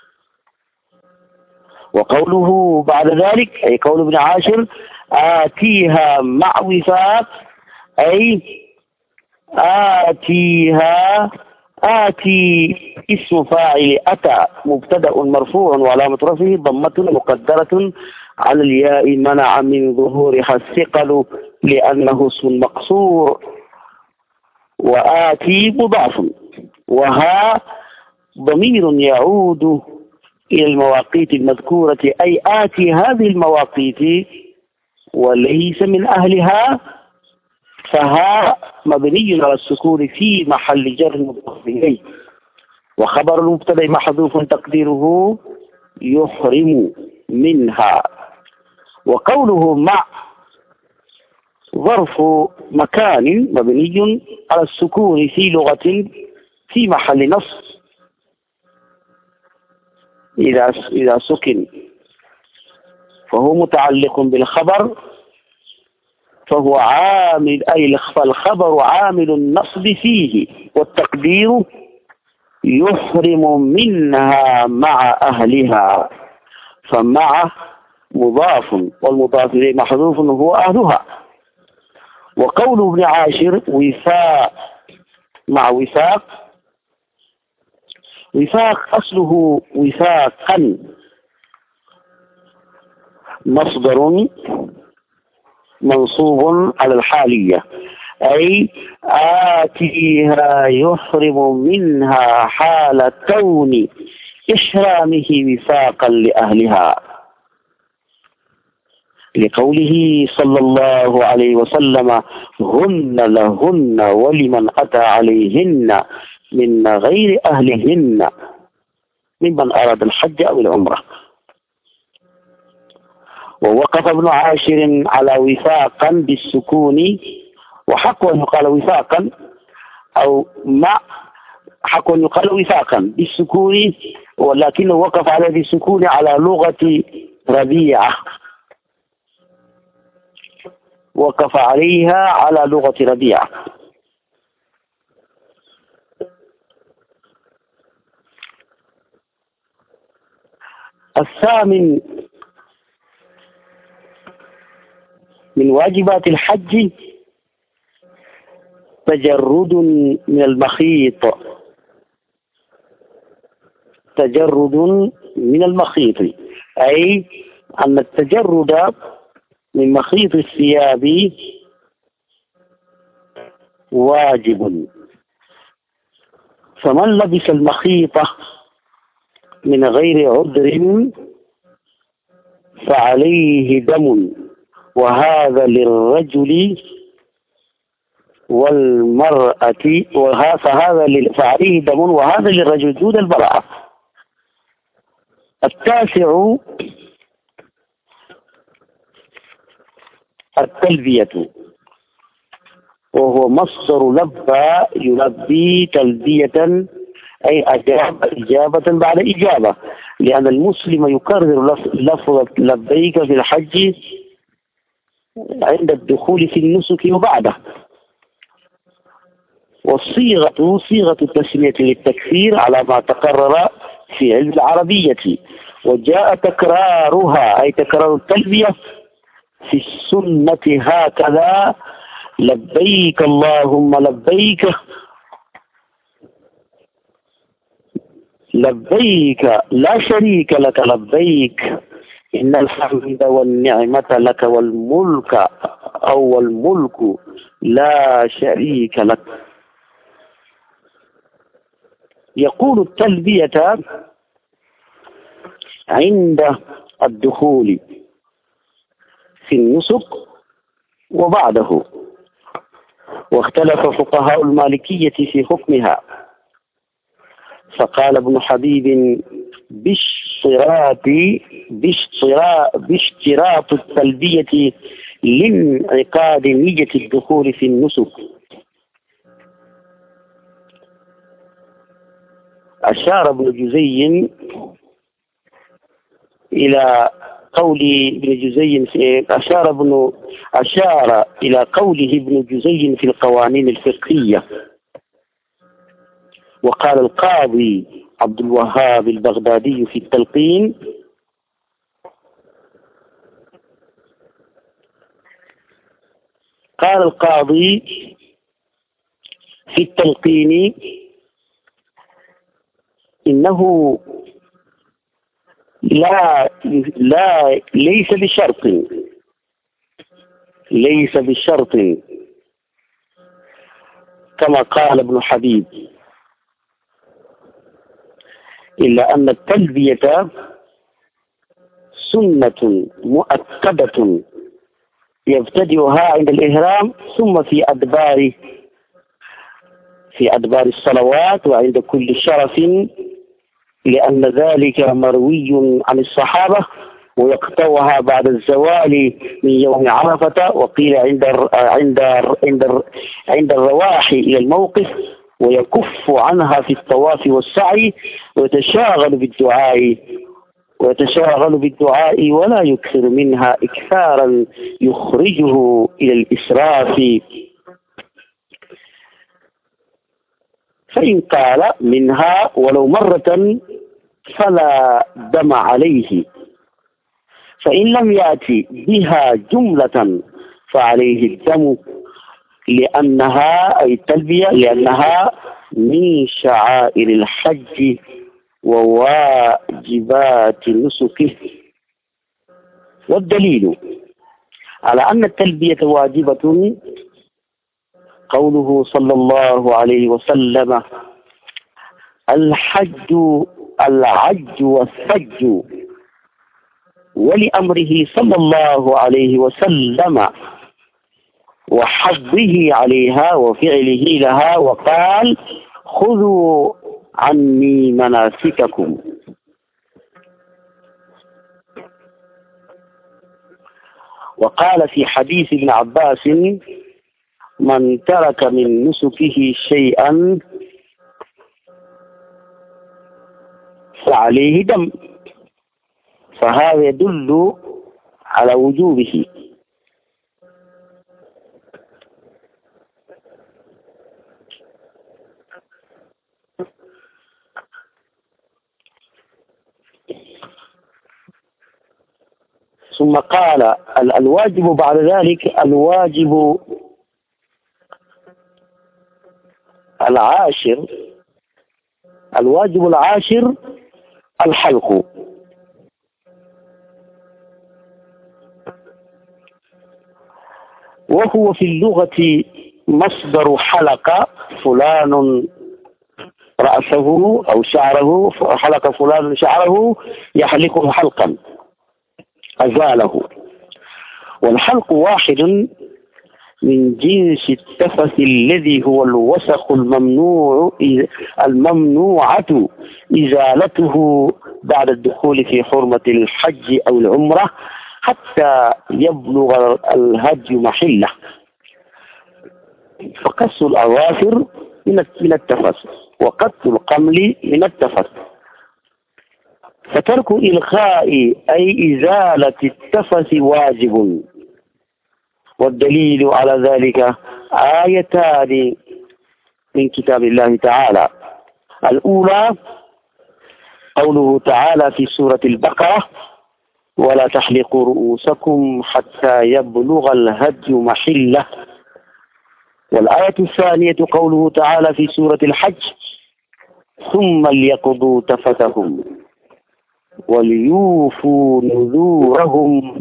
وقوله بعد ذلك أي قول ابن عاشر آتيها مع وفاق، أي آتي اسم فاعل أتى مبتدأ مرفوع وعلامة رفعه ضمة مقدرة على الياء منع من ظهورها الثقل لأنه اسم مقصور. وآتي مضاف، وها ضمير يعود إلى المواقيت المذكورة، أي آتي هذه المواقيت وليس من أهلها، فها مبني على السكون في محل جر مضاف إليه. وخبر المبتدأ محذوف تقديره يحرم منها. وقوله مع ظرف مكان مبني على السكون في لغة في محل نصب إذا سكن، فهو متعلق بالخبر، فهو عامل، أي فالخبر عامل النصب فيه، والتقدير يحرم منها مع أهلها، فمع مضاف والمضاف إليه محذوف هو أهلها. وقول ابن عاشر وفاق مع وفاق، وفاق أصله وفاقا مصدر منصوب على الحالية، أي آتيها يحرم منها حال كون إحرامه وفاقا لأهلها، لقوله صلى الله عليه وسلم هن لهن ولمن أتى عليهن من غير أهلهن ممن أراد الحج أو العمرة. ووقف ابن عاشر على وفاقا بالسكون، وحق أن يقال وفاقا أو مع، حق أن يقال وفاقا بالسكون، ولكنه وقف على بالسكون على لغة ربيعة، وقف عليها على لغة ربيعة. الثامن من واجبات الحج تجرد من المخيط. تجرد من المخيط أي أن التجرد من مخيط الثياب واجب. فمن لبس المخيط من غير عذر فعليه دم، وهذا للرجل والمرأة، فعليه دم وهذا للرجل دون المرأة. التاسع التلبية، وهو مصدر لبى يلبي تلبية أي أجاب إجابة بعد إجابة، لأن المسلم يكرر لفظ لبيك في الحج عند الدخول في النسك وبعده. والصيغة صيغة التسمية للتكثير على ما تقرر في علم العربية، وجاء تكرارها أي تكرار التلبية في السنة هكذا: لبيك اللهم لبيك، لبيك لا شريك لك لبيك، إن الحمد والنعمة لك والملك أو الملك لا شريك لك. يقول التلبية عند الدخول في النسك وبعده، واختلف فقهاء المالكية في حكمها، فقال ابن حبيب باشتراط التلبية لانعقاد نية الدخول في النسك. أشار ابن جزي إلى قول ابن جزي أشار إلى قوله ابن جزي في القوانين الفقهية. وقال القاضي عبد الوهاب البغدادي في التلقين: قال القاضي في التلقين إنه ليس بشرط كما قال ابن حبيب، إلا أن التلبية سنة مؤكدة يبتدئها عند الإحرام ثم في أدبار الصلوات وعند كل شرف، لأن ذلك مروي عن الصحابة، ويقطعها بعد الزوال من يوم عرفة، وقيل عند الرواح إلى الموقف، ويكف عنها في الطواف والسعي، ويتشاغل بالدعاء ولا يكثر منها إكثارا يخرجه إلى الإسراف. فإن قال منها ولو مرة فلا دم عليه، فإن لم يأتي بها جملة فعليه الدم، لأنها أي التلبية لأنها من شعائر الحج وواجبات نسكه. والدليل على أن التلبية واجبة قوله صلى الله عليه وسلم: الحج العج والثج، ولأمره صلى الله عليه وسلم وحظه عليها وفعله لها، وقال: خذوا عني مناسككم. وقال في حديث ابن عباس: من ترك من نسكه شيئا فعليه دم، فهذا يدل على وجوبه. ثم قال الواجب بعد ذلك الواجب العاشر الحلق، وهو في اللغة مصدر حلق فلان رأسه أو شعره، حلق فلان شعره يحلقه حلقا أزاله. والحلق واحد من جنس التفث الذي هو الوسخ الممنوعة إزالته بعد الدخول في حرمة الحج أو العمرة حتى يبلغ الهدي محله. فقص الأظافر من التفث، وقص القمل من التفث. فترك إلغاء أي إزالة التفث واجب، والدليل على ذلك آيتان من كتاب الله تعالى. الأولى قوله تعالى في سورة البقرة: ولا تحلقوا رؤوسكم حتى يبلغ الهدي محله. والآية الثانية قوله تعالى في سورة الحج: ثم ليقضوا تفثهم وليوفوا نذورهم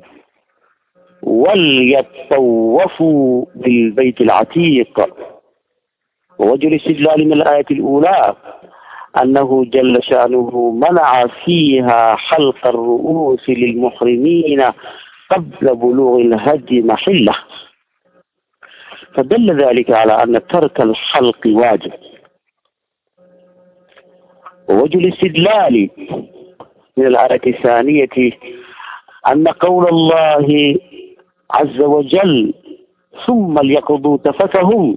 وليطوفوا بالبيت العتيق. ووجه الاستدلال من الآية الأولى أنه جل شأنه منع فيها حلق الرؤوس للمحرمين قبل بلوغ الهدي محله، فدل ذلك على أن ترك الحلق واجب. ووجه الاستدلال من الآية الثانية أن قول الله عز وجل: ثم ليقضوا تفثهم،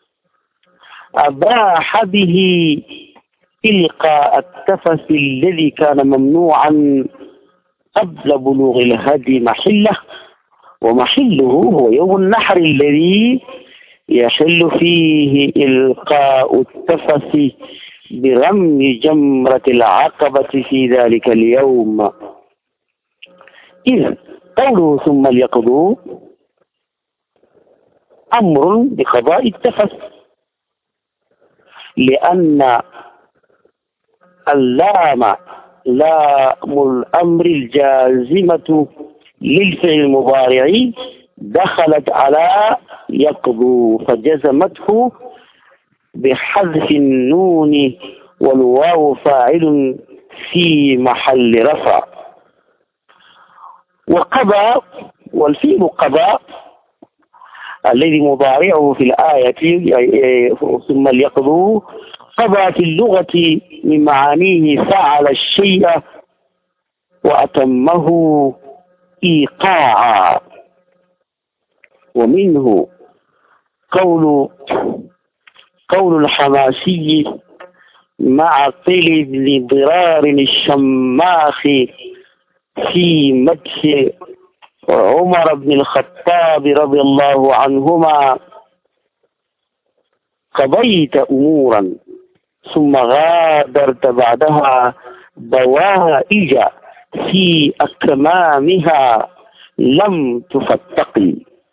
أباح به إلقاء التفث الذي كان ممنوعا قبل بلوغ الهدي محله، ومحله هو يوم النحر الذي يحل فيه إلقاء التفث برمي جمرة العقبة في ذلك اليوم. إذن قوله ثم ليقضوا أمر بقضاء التفث، لأن اللام الأمر الجازمة للفعل المضارع دخلت على يقضوا فجزمته بحذف النون، والواو فاعل في محل رفع. وقضى والفعل قضى الذي مضارعه في الآية ثم ليقضوا قضى في اللغة من معانيه فعل الشيء وأتمه إيقاعا. ومنه قول الحماسي معقل بن ضرار الشماخ في مدح عمر بن الخطاب رضي الله عنهما: قضيت أمورا ثم غادرت بعدها بوائج في أكمامها لم تفتقي.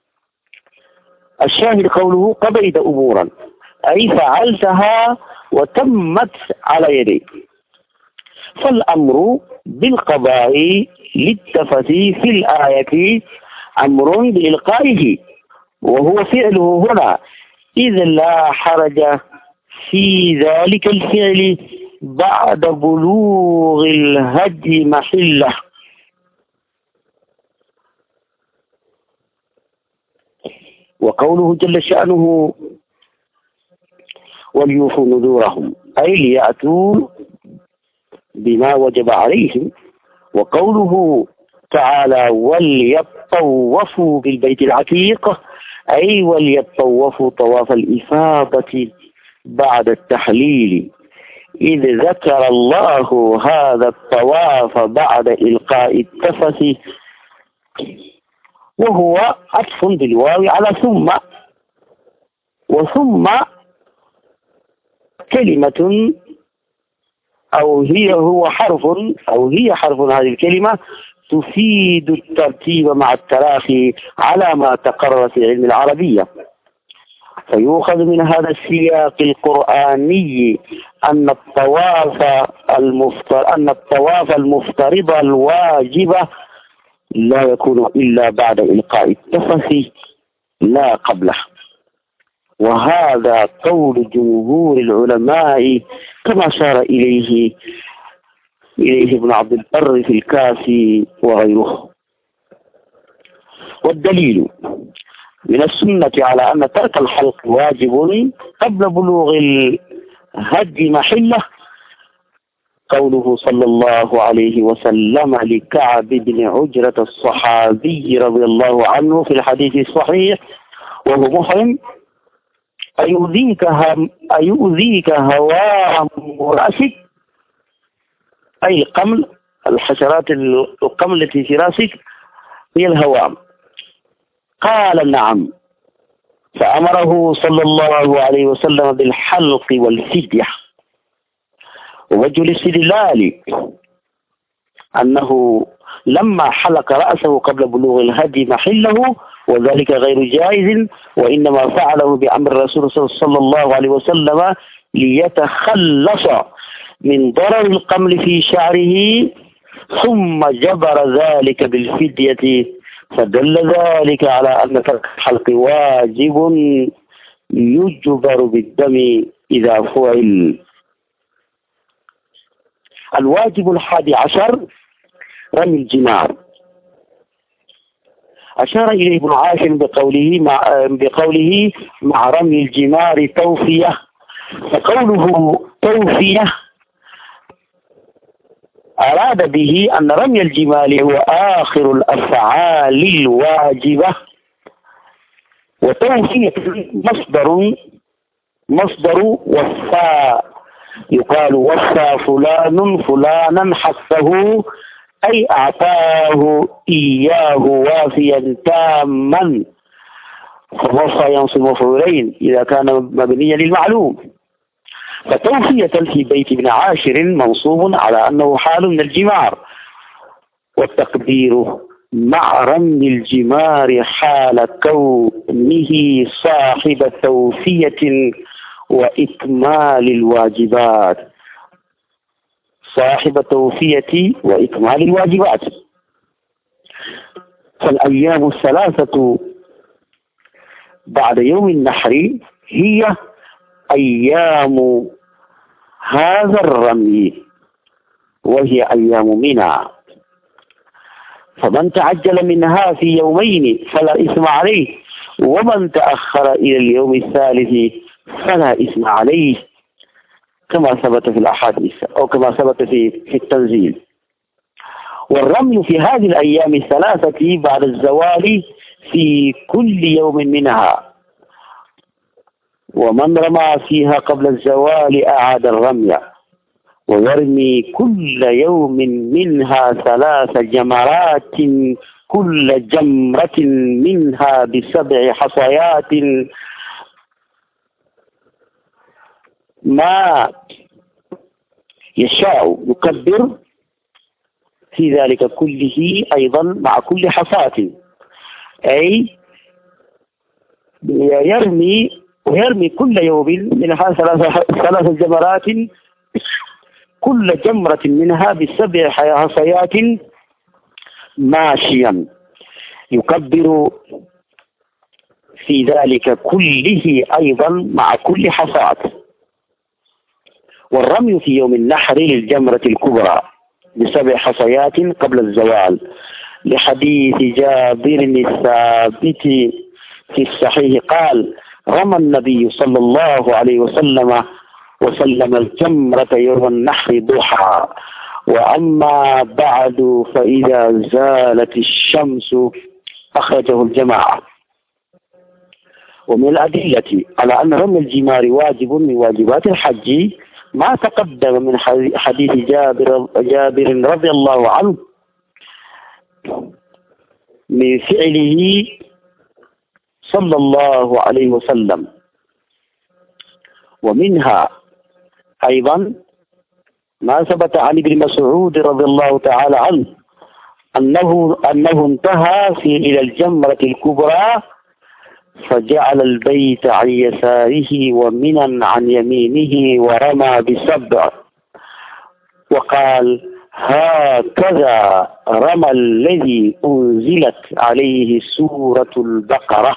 الشاهد قوله قضيت أمورا أي فعلتها وتمت على يديك. فالأمر بالقضاء للتفث في الآية أمر بإلقائه، وهو فعله هنا، إذ لا حرج في ذلك الفعل بعد بلوغ الهدي محله. وقوله جل شأنه وليوفوا نذورهم أي ليأتوا بما وجب عليهم. وقوله تعالى وليطوفوا بالبيت العتيق أي وليطوفوا طواف الإفاضة بعد التحليل، إذ ذكر الله هذا الطواف بعد إلقاء التفث، وهو عطف بالواو على ثم. وثم كلمة هي حرف هذه الكلمة تفيد الترتيب مع التراخي على ما تقرر في علم العربية. فيؤخذ من هذا السياق القرآني أن الطواف المفترض الواجبة لا يكون إلا بعد إلقاء التفث لا قبله، وهذا قول جمهور العلماء كما أشار إليه ابن عبد البر في الكافي وغيره. والدليل من السنة على أن ترك الحلق واجب قبل بلوغ الهدي محله قوله صلى الله عليه وسلم لكعب بن عجرة الصحابي رضي الله عنه في الحديث الصحيح وهو محرم: أيؤذيك هوام رأسك، أي القمل، الحشرات القمل التي في رأسك هي الهوام. قال: نعم. فأمره صلى الله عليه وسلم بالحلق والفدية. ووجه الاستدلال أنه لما حلق رأسه قبل بلوغ الهدي محله وذلك غير جائز، وإنما فعله بأمر الرسول صلى الله عليه وسلم ليتخلص من ضرر القمل في شعره، ثم جبر ذلك بالفدية، فدل ذلك على أن ترك الحلق واجب يجبر بالدم إذا فعل. الواجب 11 رمي الجمار. أشار إليه ابن عاشر بقوله مع رمي الجمار توفية. فقوله توفية أراد به أن رمي الجمال هو آخر الأفعال الواجبة، وتوفية مصدر وفاء، يقال وفى فلانا حقه، أي أعطاه إياه وافيا تاما، فوفى ينصب مفعولين إذا كان مبنيا للمعلوم. فتوفية في بيت ابن عاشر منصوب على أنه حال من الجمار، والتقدير مع رمي الجمار حال كونه صاحب توفية وإكمال الواجبات. صاحب توفية وإكمال الواجبات. فالأيام 3 بعد يوم النحر هي أيام هذا الرمي، وهي أيام منى، فمن تعجل منها في يومين فلا إثم عليه، ومن تأخر إلى اليوم الثالث فلا إثم عليه، كما ثبت في الأحاديث أو كما ثبت في التنزيل. والرمي في هذه الأيام 3 بعد الزوال في كل يوم منها، ومن رمى فيها قبل الزوال أعاد الرمي، ويرمي كل يوم منها 3 جمرات، كل جمرة منها ب7 حصيات، ما يشاء يكبر في ذلك كله أيضا مع كل حصاة، أي يرمي كل يوم منها 3 جمرات، كل جمرة منها ب7 حصيات ماشيا، يكبر في ذلك كله أيضا مع كل حصاة. والرمي في يوم النحر للجمرة الكبرى ب7 حصيات قبل الزوال، لحديث جابر الثابت في الصحيح قال: رمى النبي صلى الله عليه وسلم الجمرة يوم النحر ضحى، وأما بعد فإذا زالت الشمس. أخرجه الجماعة. ومن الأدلة على أن رمي الجمار واجب من واجبات الحج ما تقدم من حديث جابر رضي الله عنه من فعله صلى الله عليه وسلم. ومنها أيضا ما ثبت عن ابن مسعود رضي الله تعالى عنه أنه انتهى إلى الجمرة الكبرى فجعل البيت عن يساره ومنى عن يمينه ورمى ب7 وقال: هكذا رمى الذي أنزلت عليه سورة البقرة.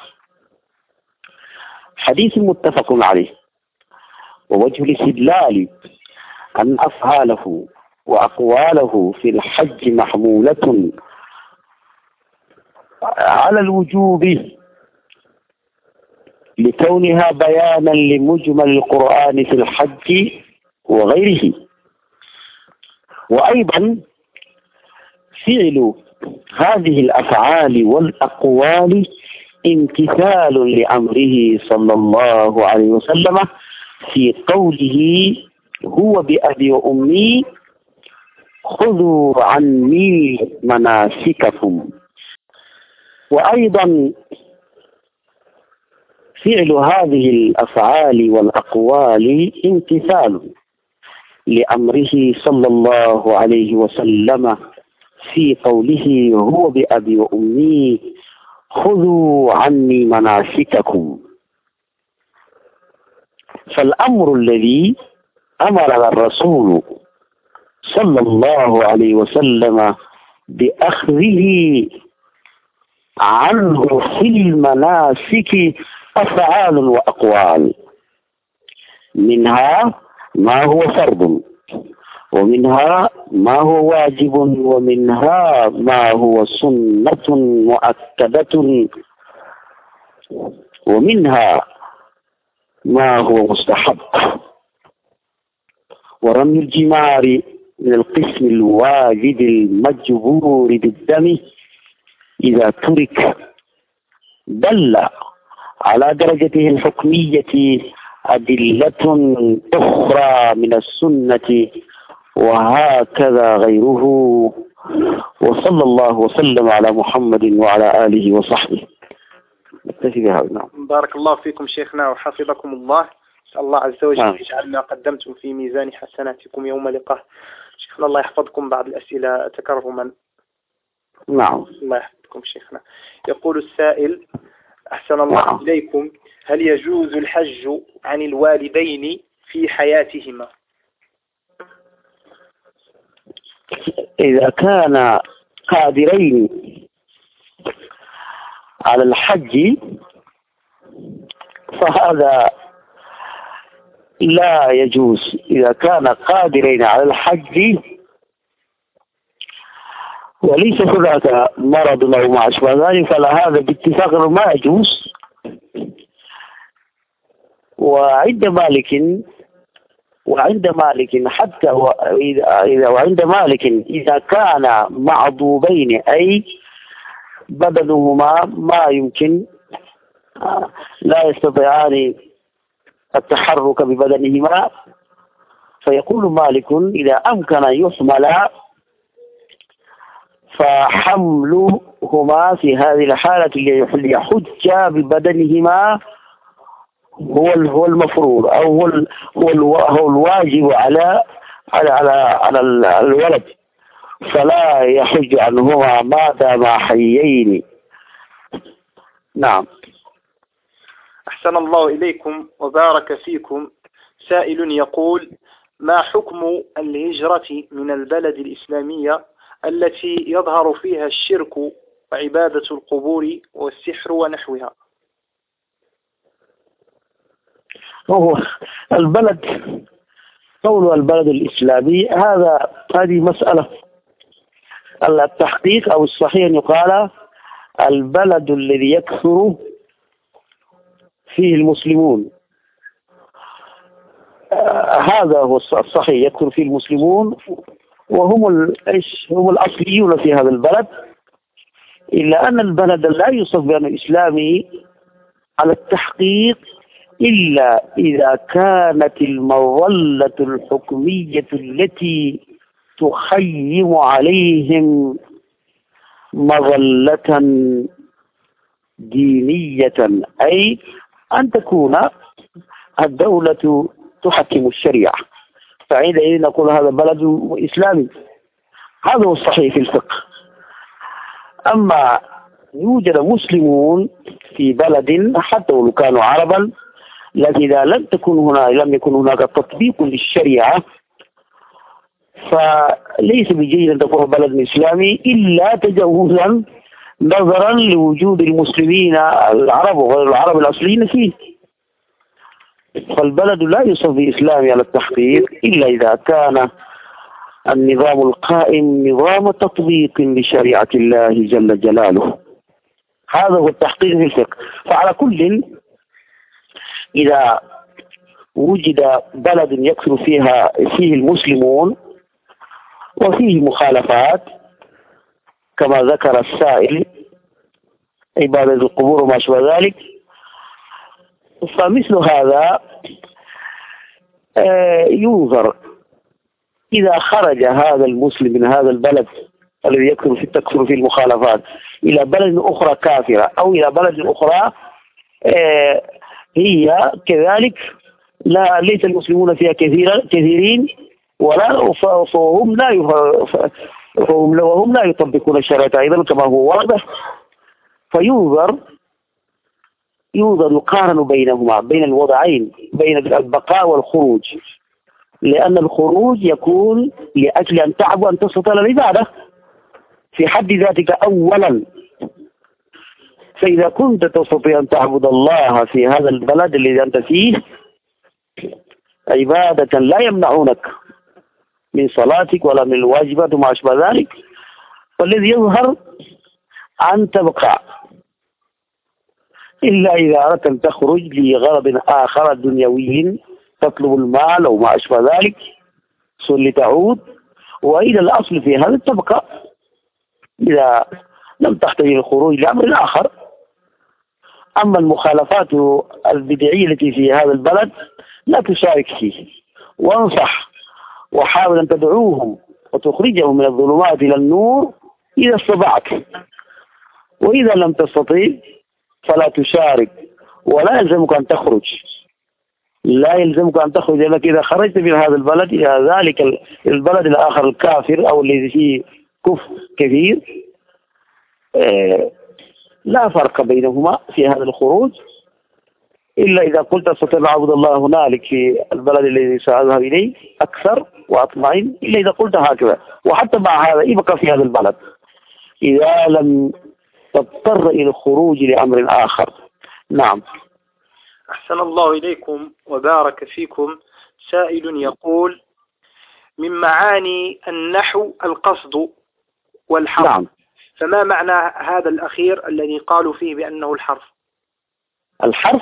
حديث متفق عليه. ووجه الاستدلال أن أفعاله وأقواله في الحج محمولة على الوجوب لكونها بيانا لمجمل القرآن في الحج وغيره. وأيضا فعل هذه الأفعال والأقوال امتثال لأمره صلى الله عليه وسلم في قوله: هو بأبي وأمي خذوا عني مناسككم. وأيضا فعل هذه الأفعال والأقوال امتثال لأمره صلى الله عليه وسلم في قوله: هو بأبي وأمي خذوا عني مناسككم. فالأمر الذي أمر الرسول صلى الله عليه وسلم بأخذه عنه في المناسك أفعال وأقوال، منها ما هو فرض، ومنها ما هو واجب، ومنها ما هو سنة مؤكدة، ومنها ما هو مستحب. ورمي الجمار من القسم الواجب المجبور بالدم إذا ترك دل على درجته الحكمية أدلة أخرى من السنة، وهكذا غيره. وصلى الله وسلم على محمد وعلى آله وصحبه. بارك الله فيكم شيخنا وحفظكم الله. نسأل الله عز وجل يجعل ما قدمتم في ميزان حسناتكم يوم لقاه. شيخنا الله يحفظكم. بعض الأسئلة تكرما. نعم. الله يحفظكم شيخنا. يقول السائل: أحسن الله إليكم، هل يجوز الحج عن الوالدين في حياتهما؟ إذا كان قادرين على الحج فهذا لا يجوز. إذا كان قادرين على الحج وليس هناك مرض أو ما أشبه ذلك فهذا باتفاق ما يجوز. وعند مالك حتى وعند مالك إذا كان معضوبين أي بدنهما ما يمكن لا يستطيعان التحرك ببدنهما، فيقول مالك إذا أمكن أن يحمل فحملهما في هذه الحالة ليحج ببدنهما هو المفروض أو هو الواجب على الولد، فلا يحج عنهما ما دام حيين. نعم. أحسن الله إليكم وبارك فيكم. سائل يقول: ما حكم الهجرة من البلد الإسلامية التي يظهر فيها الشرك وعبادة القبور والسحر ونحوها؟ هو البلد الإسلامي هذه مسألة التحقيق، أو الصحيح أن يقال البلد الذي يكثر فيه المسلمون، هذا هو الصحيح، يكثر فيه المسلمون وهم هم الأصليون في هذا البلد، إلا أن البلد لا يوصف بأنه إسلامي على التحقيق إلا إذا كانت المظلة الحكمية التي تخيم عليهم مظلة دينية، أي أن تكون الدولة تحكم الشريعة فعندئذ نقول هذا بلد إسلامي. هذا هو الصحيح في الفقه. أما يوجد مسلمون في بلد حتى ولو كانوا عربا، لكن إذا لم يكن هناك تطبيق للشريعة فليس بجيد أن تكون بلد إسلامي إلا تجوزا نظرا لوجود المسلمين العرب وغير العرب الأصليين فيه. فالبلد لا يصف إسلامي على التحقيق إلا إذا كان النظام القائم نظام تطبيق لشريعة الله جل جلاله. هذا هو التحقيق في الفقه. فعلى كل، إذا وجد بلد يكثر فيه المسلمون وفيه مخالفات كما ذكر السائل، عبادة القبور وما شابه ذلك، فمثل هذا ينظر إذا خرج هذا المسلم من هذا البلد الذي تكثر فيه المخالفات إلى بلد أخرى كافرة أو إلى بلد أخرى هي كذلك ليس المسلمون فيها كثيرين وهم لا يطبقون الشريعة أيضا كما هو واضح. فينظر يقارن بينهما، بين الوضعين، بين البقاء والخروج، لأن الخروج يكون لأجل أن تعب وأن تستطيع العبادة في حد ذاتك أولا. فإذا كنت تستطيع أن تعبد الله في هذا البلد الذي أنت فيه عبادة لا يمنعونك من صلاتك ولا من الواجبات وما أشبه ذلك، فالذي يظهر أن تبقى، إلا إذا أردت أن تخرج لغرض آخر دنيوي تطلب المال أو ما أشبه ذلك لتعود، وإلى الأصل في هذا تبقى إذا لم تحتاج الخروج لأمر آخر. أما المخالفات البدعية التي في هذا البلد لا تشارك فيه، وانصح وحاول أن تدعوهم وتخرجهم من الظلمات إلى النور إذا استطعت، وإذا لم تستطيع فلا تشارك، ولا يلزمك أن تخرج. لا يلزمك أن تخرج، لأنك إذا خرجت من هذا البلد إلى ذلك البلد الآخر الكافر أو الذي فيه كفر كثير لا فرق بينهما في هذا الخروج، إلا إذا قلت أستطيع أن أعبد الله هنالك في البلد الذي سأذهب إليه أكثر وأطمئن، إلا إذا قلت هكذا. وحتى مع هذا يبقى في هذا البلد إذا لم تضطر إلى الخروج لأمر آخر. نعم. أحسن الله إليكم وبارك فيكم. سائل يقول: من معاني النحو القصد والحرف. نعم. فما معنى هذا الأخير الذي قالوا فيه بأنه الحرف؟ الحرف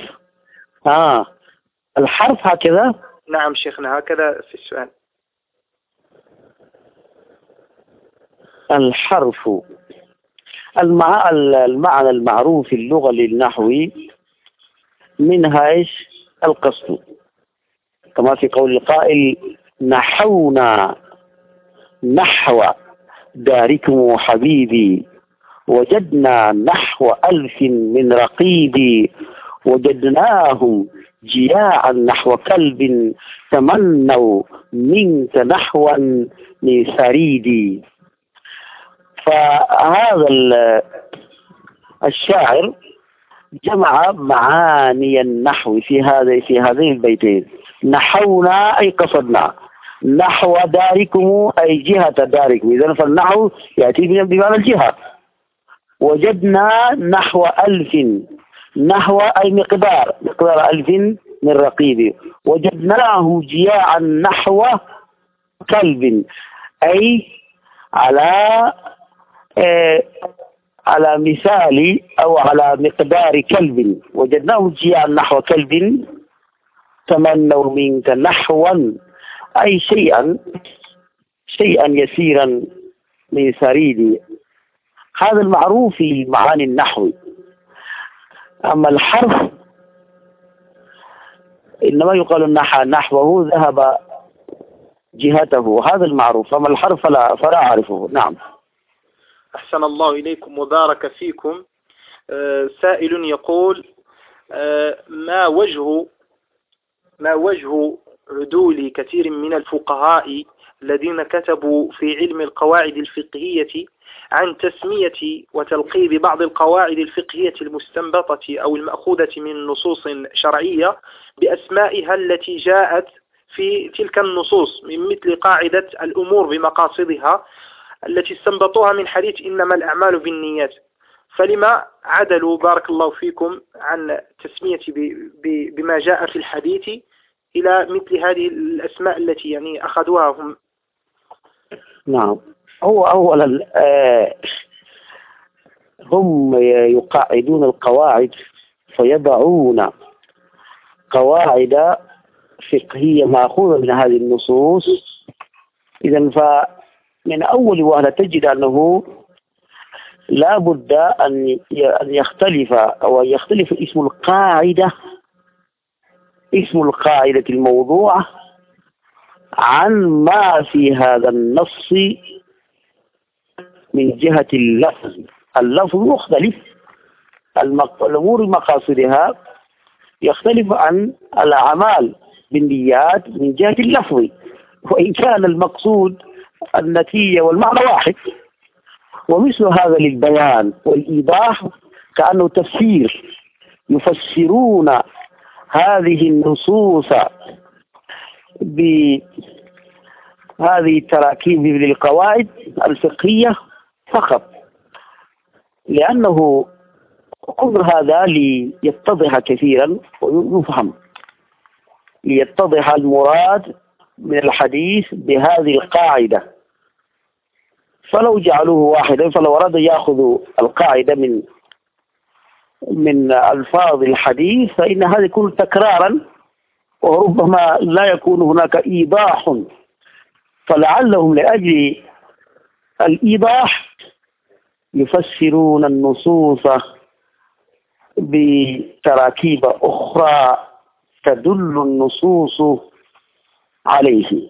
الحرف هكذا. نعم شيخنا، هكذا في السؤال. الحرف المعنى المعروف في اللغة للنحو منها إيش؟ القصد، كما في قول القائل: نحونا نحو داركم حبيبي، وجدنا نحو 1000 من رقيبي، وجدناهم جياعا نحو كلب، تمنوا منك نحوا من سريدي. فهذا الشاعر جمع معاني النحو في هذين البيتين. نحونا أي قصدنا، نحو داركم أي جهة داركم، إذن فالنحو يأتي بمعنى الجهة. وجدنا نحو 1000، نحو أي مقدار 1000 من رقيب. وجدناه جياعا نحو كلب أي على مثال أو على مقدار كلب. وجدناه جياعا نحو كلب، تمنوا منك نحوا أي شيئا يسيرا من سريد. هذا المعروف في معاني النحو. أما الحرف إنما يقال نحوه ذهب جهته، هذا المعروف. أما الحرف فلا أعرفه. نعم. أحسن الله إليكم وبارك فيكم. سائل يقول: ما وجه عدول كثير من الفقهاء الذين كتبوا في علم القواعد الفقهية عن تسمية وتلقيب بعض القواعد الفقهية المستنبطة أو المأخوذة من نصوص شرعية بأسمائها التي جاءت في تلك النصوص، من مثل قاعدة الأمور بمقاصدها التي استنبطوها من حديث إنما الأعمال بالنيات. فلما عدلوا بارك الله فيكم عن تسمية بما جاء في الحديث إلى مثل هذه الأسماء التي يعني أخذوها هم؟ نعم، هو أولا هم يقاعدون القواعد فيضعون قواعد فقهية مأخوذة من هذه النصوص. إذن فمن أول وهلة تجد أنه لا بد أن يختلف أو يختلف اسم القاعدة الموضوعة عن ما في هذا النص من جهة اللفظ مختلف. الأمور مقاصدها يختلف عن الأعمال بالنيات من جهة اللفظ، وإن كان المقصود النتيجة والمعنى واحد. ومثل هذا للبيان والإيضاح كأنه تفسير، يفسرون هذه النصوص بهذه التراكيب للقواعد الفقهية فقط، لأنه كل هذا ليتضح كثيرا ويفهم، ليتضح المراد من الحديث بهذه القاعدة. فلو جعلوه واحدا، فلو أراد يأخذ القاعدة من ألفاظ الحديث فإن هذا يكون تكرارا، وربما لا يكون هناك إيضاح. فلعلهم لأجل الإيضاح يفسرون النصوص بتراكيب أخرى تدل النصوص عليه،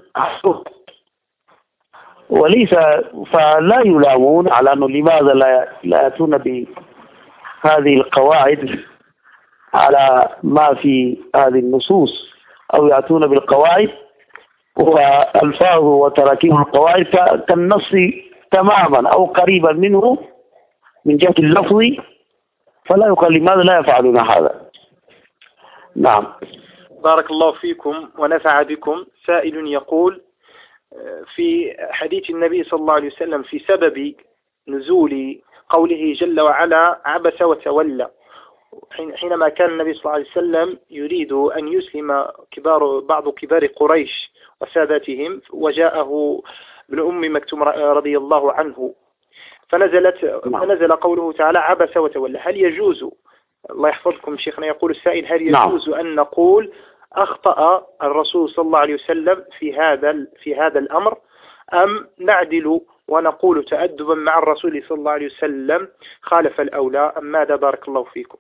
وليس فلا يلامون على أنه لماذا لا يأتون بهذه القواعد على ما في هذه النصوص، أو يأتون بالقواعد والفاظ وتراكيب القواعد كالنص تماما أو قريبا منه من جهة اللفظ، فلا يقال لماذا لا يفعلون هذا. نعم. بارك الله فيكم ونفع بكم. سائل يقول في حديث النبي صلى الله عليه وسلم في سبب نزول قوله جل وعلا عبس وتولى، حينما كان النبي صلى الله عليه وسلم يريد أن يسلم بعض كبار قريش وساداتهم، وجاءه ابن أم مكتوم رضي الله عنه، فنزل قوله تعالى عبس وتولى. هل يجوز، الله يحفظكم شيخنا، يقول السائل هل يجوز أن نقول أخطأ الرسول صلى الله عليه وسلم في هذا الأمر، أم نعدل ونقول تأدبا مع الرسول صلى الله عليه وسلم خالف الأولى، أم ماذا؟ بارك الله فيكم.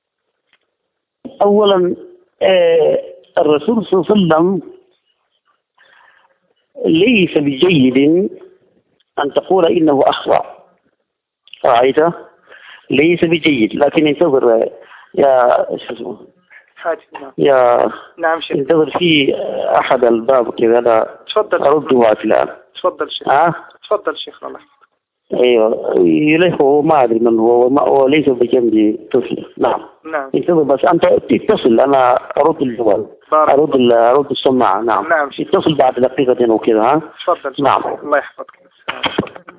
أولا الرسول صلى الله عليه وسلم ليس بجيد أن تقول إنه أخطأ، رأيته؟ ليس بجيد، لكن انتظر يا نعم شيخ. انتظر في أحد الباب كذا، لا أرده الآن. تفضل شيخ. تفضل شيخ. الله ايوه، هو ما ادري من هو وليس بجنبي طفل. نعم. انتظر بس، انت اتصل، انا ارد الجوال، ارد السماعه. نعم. اتصل بعد دقيقتين وكذا. تفضل. نعم. الله يحفظك.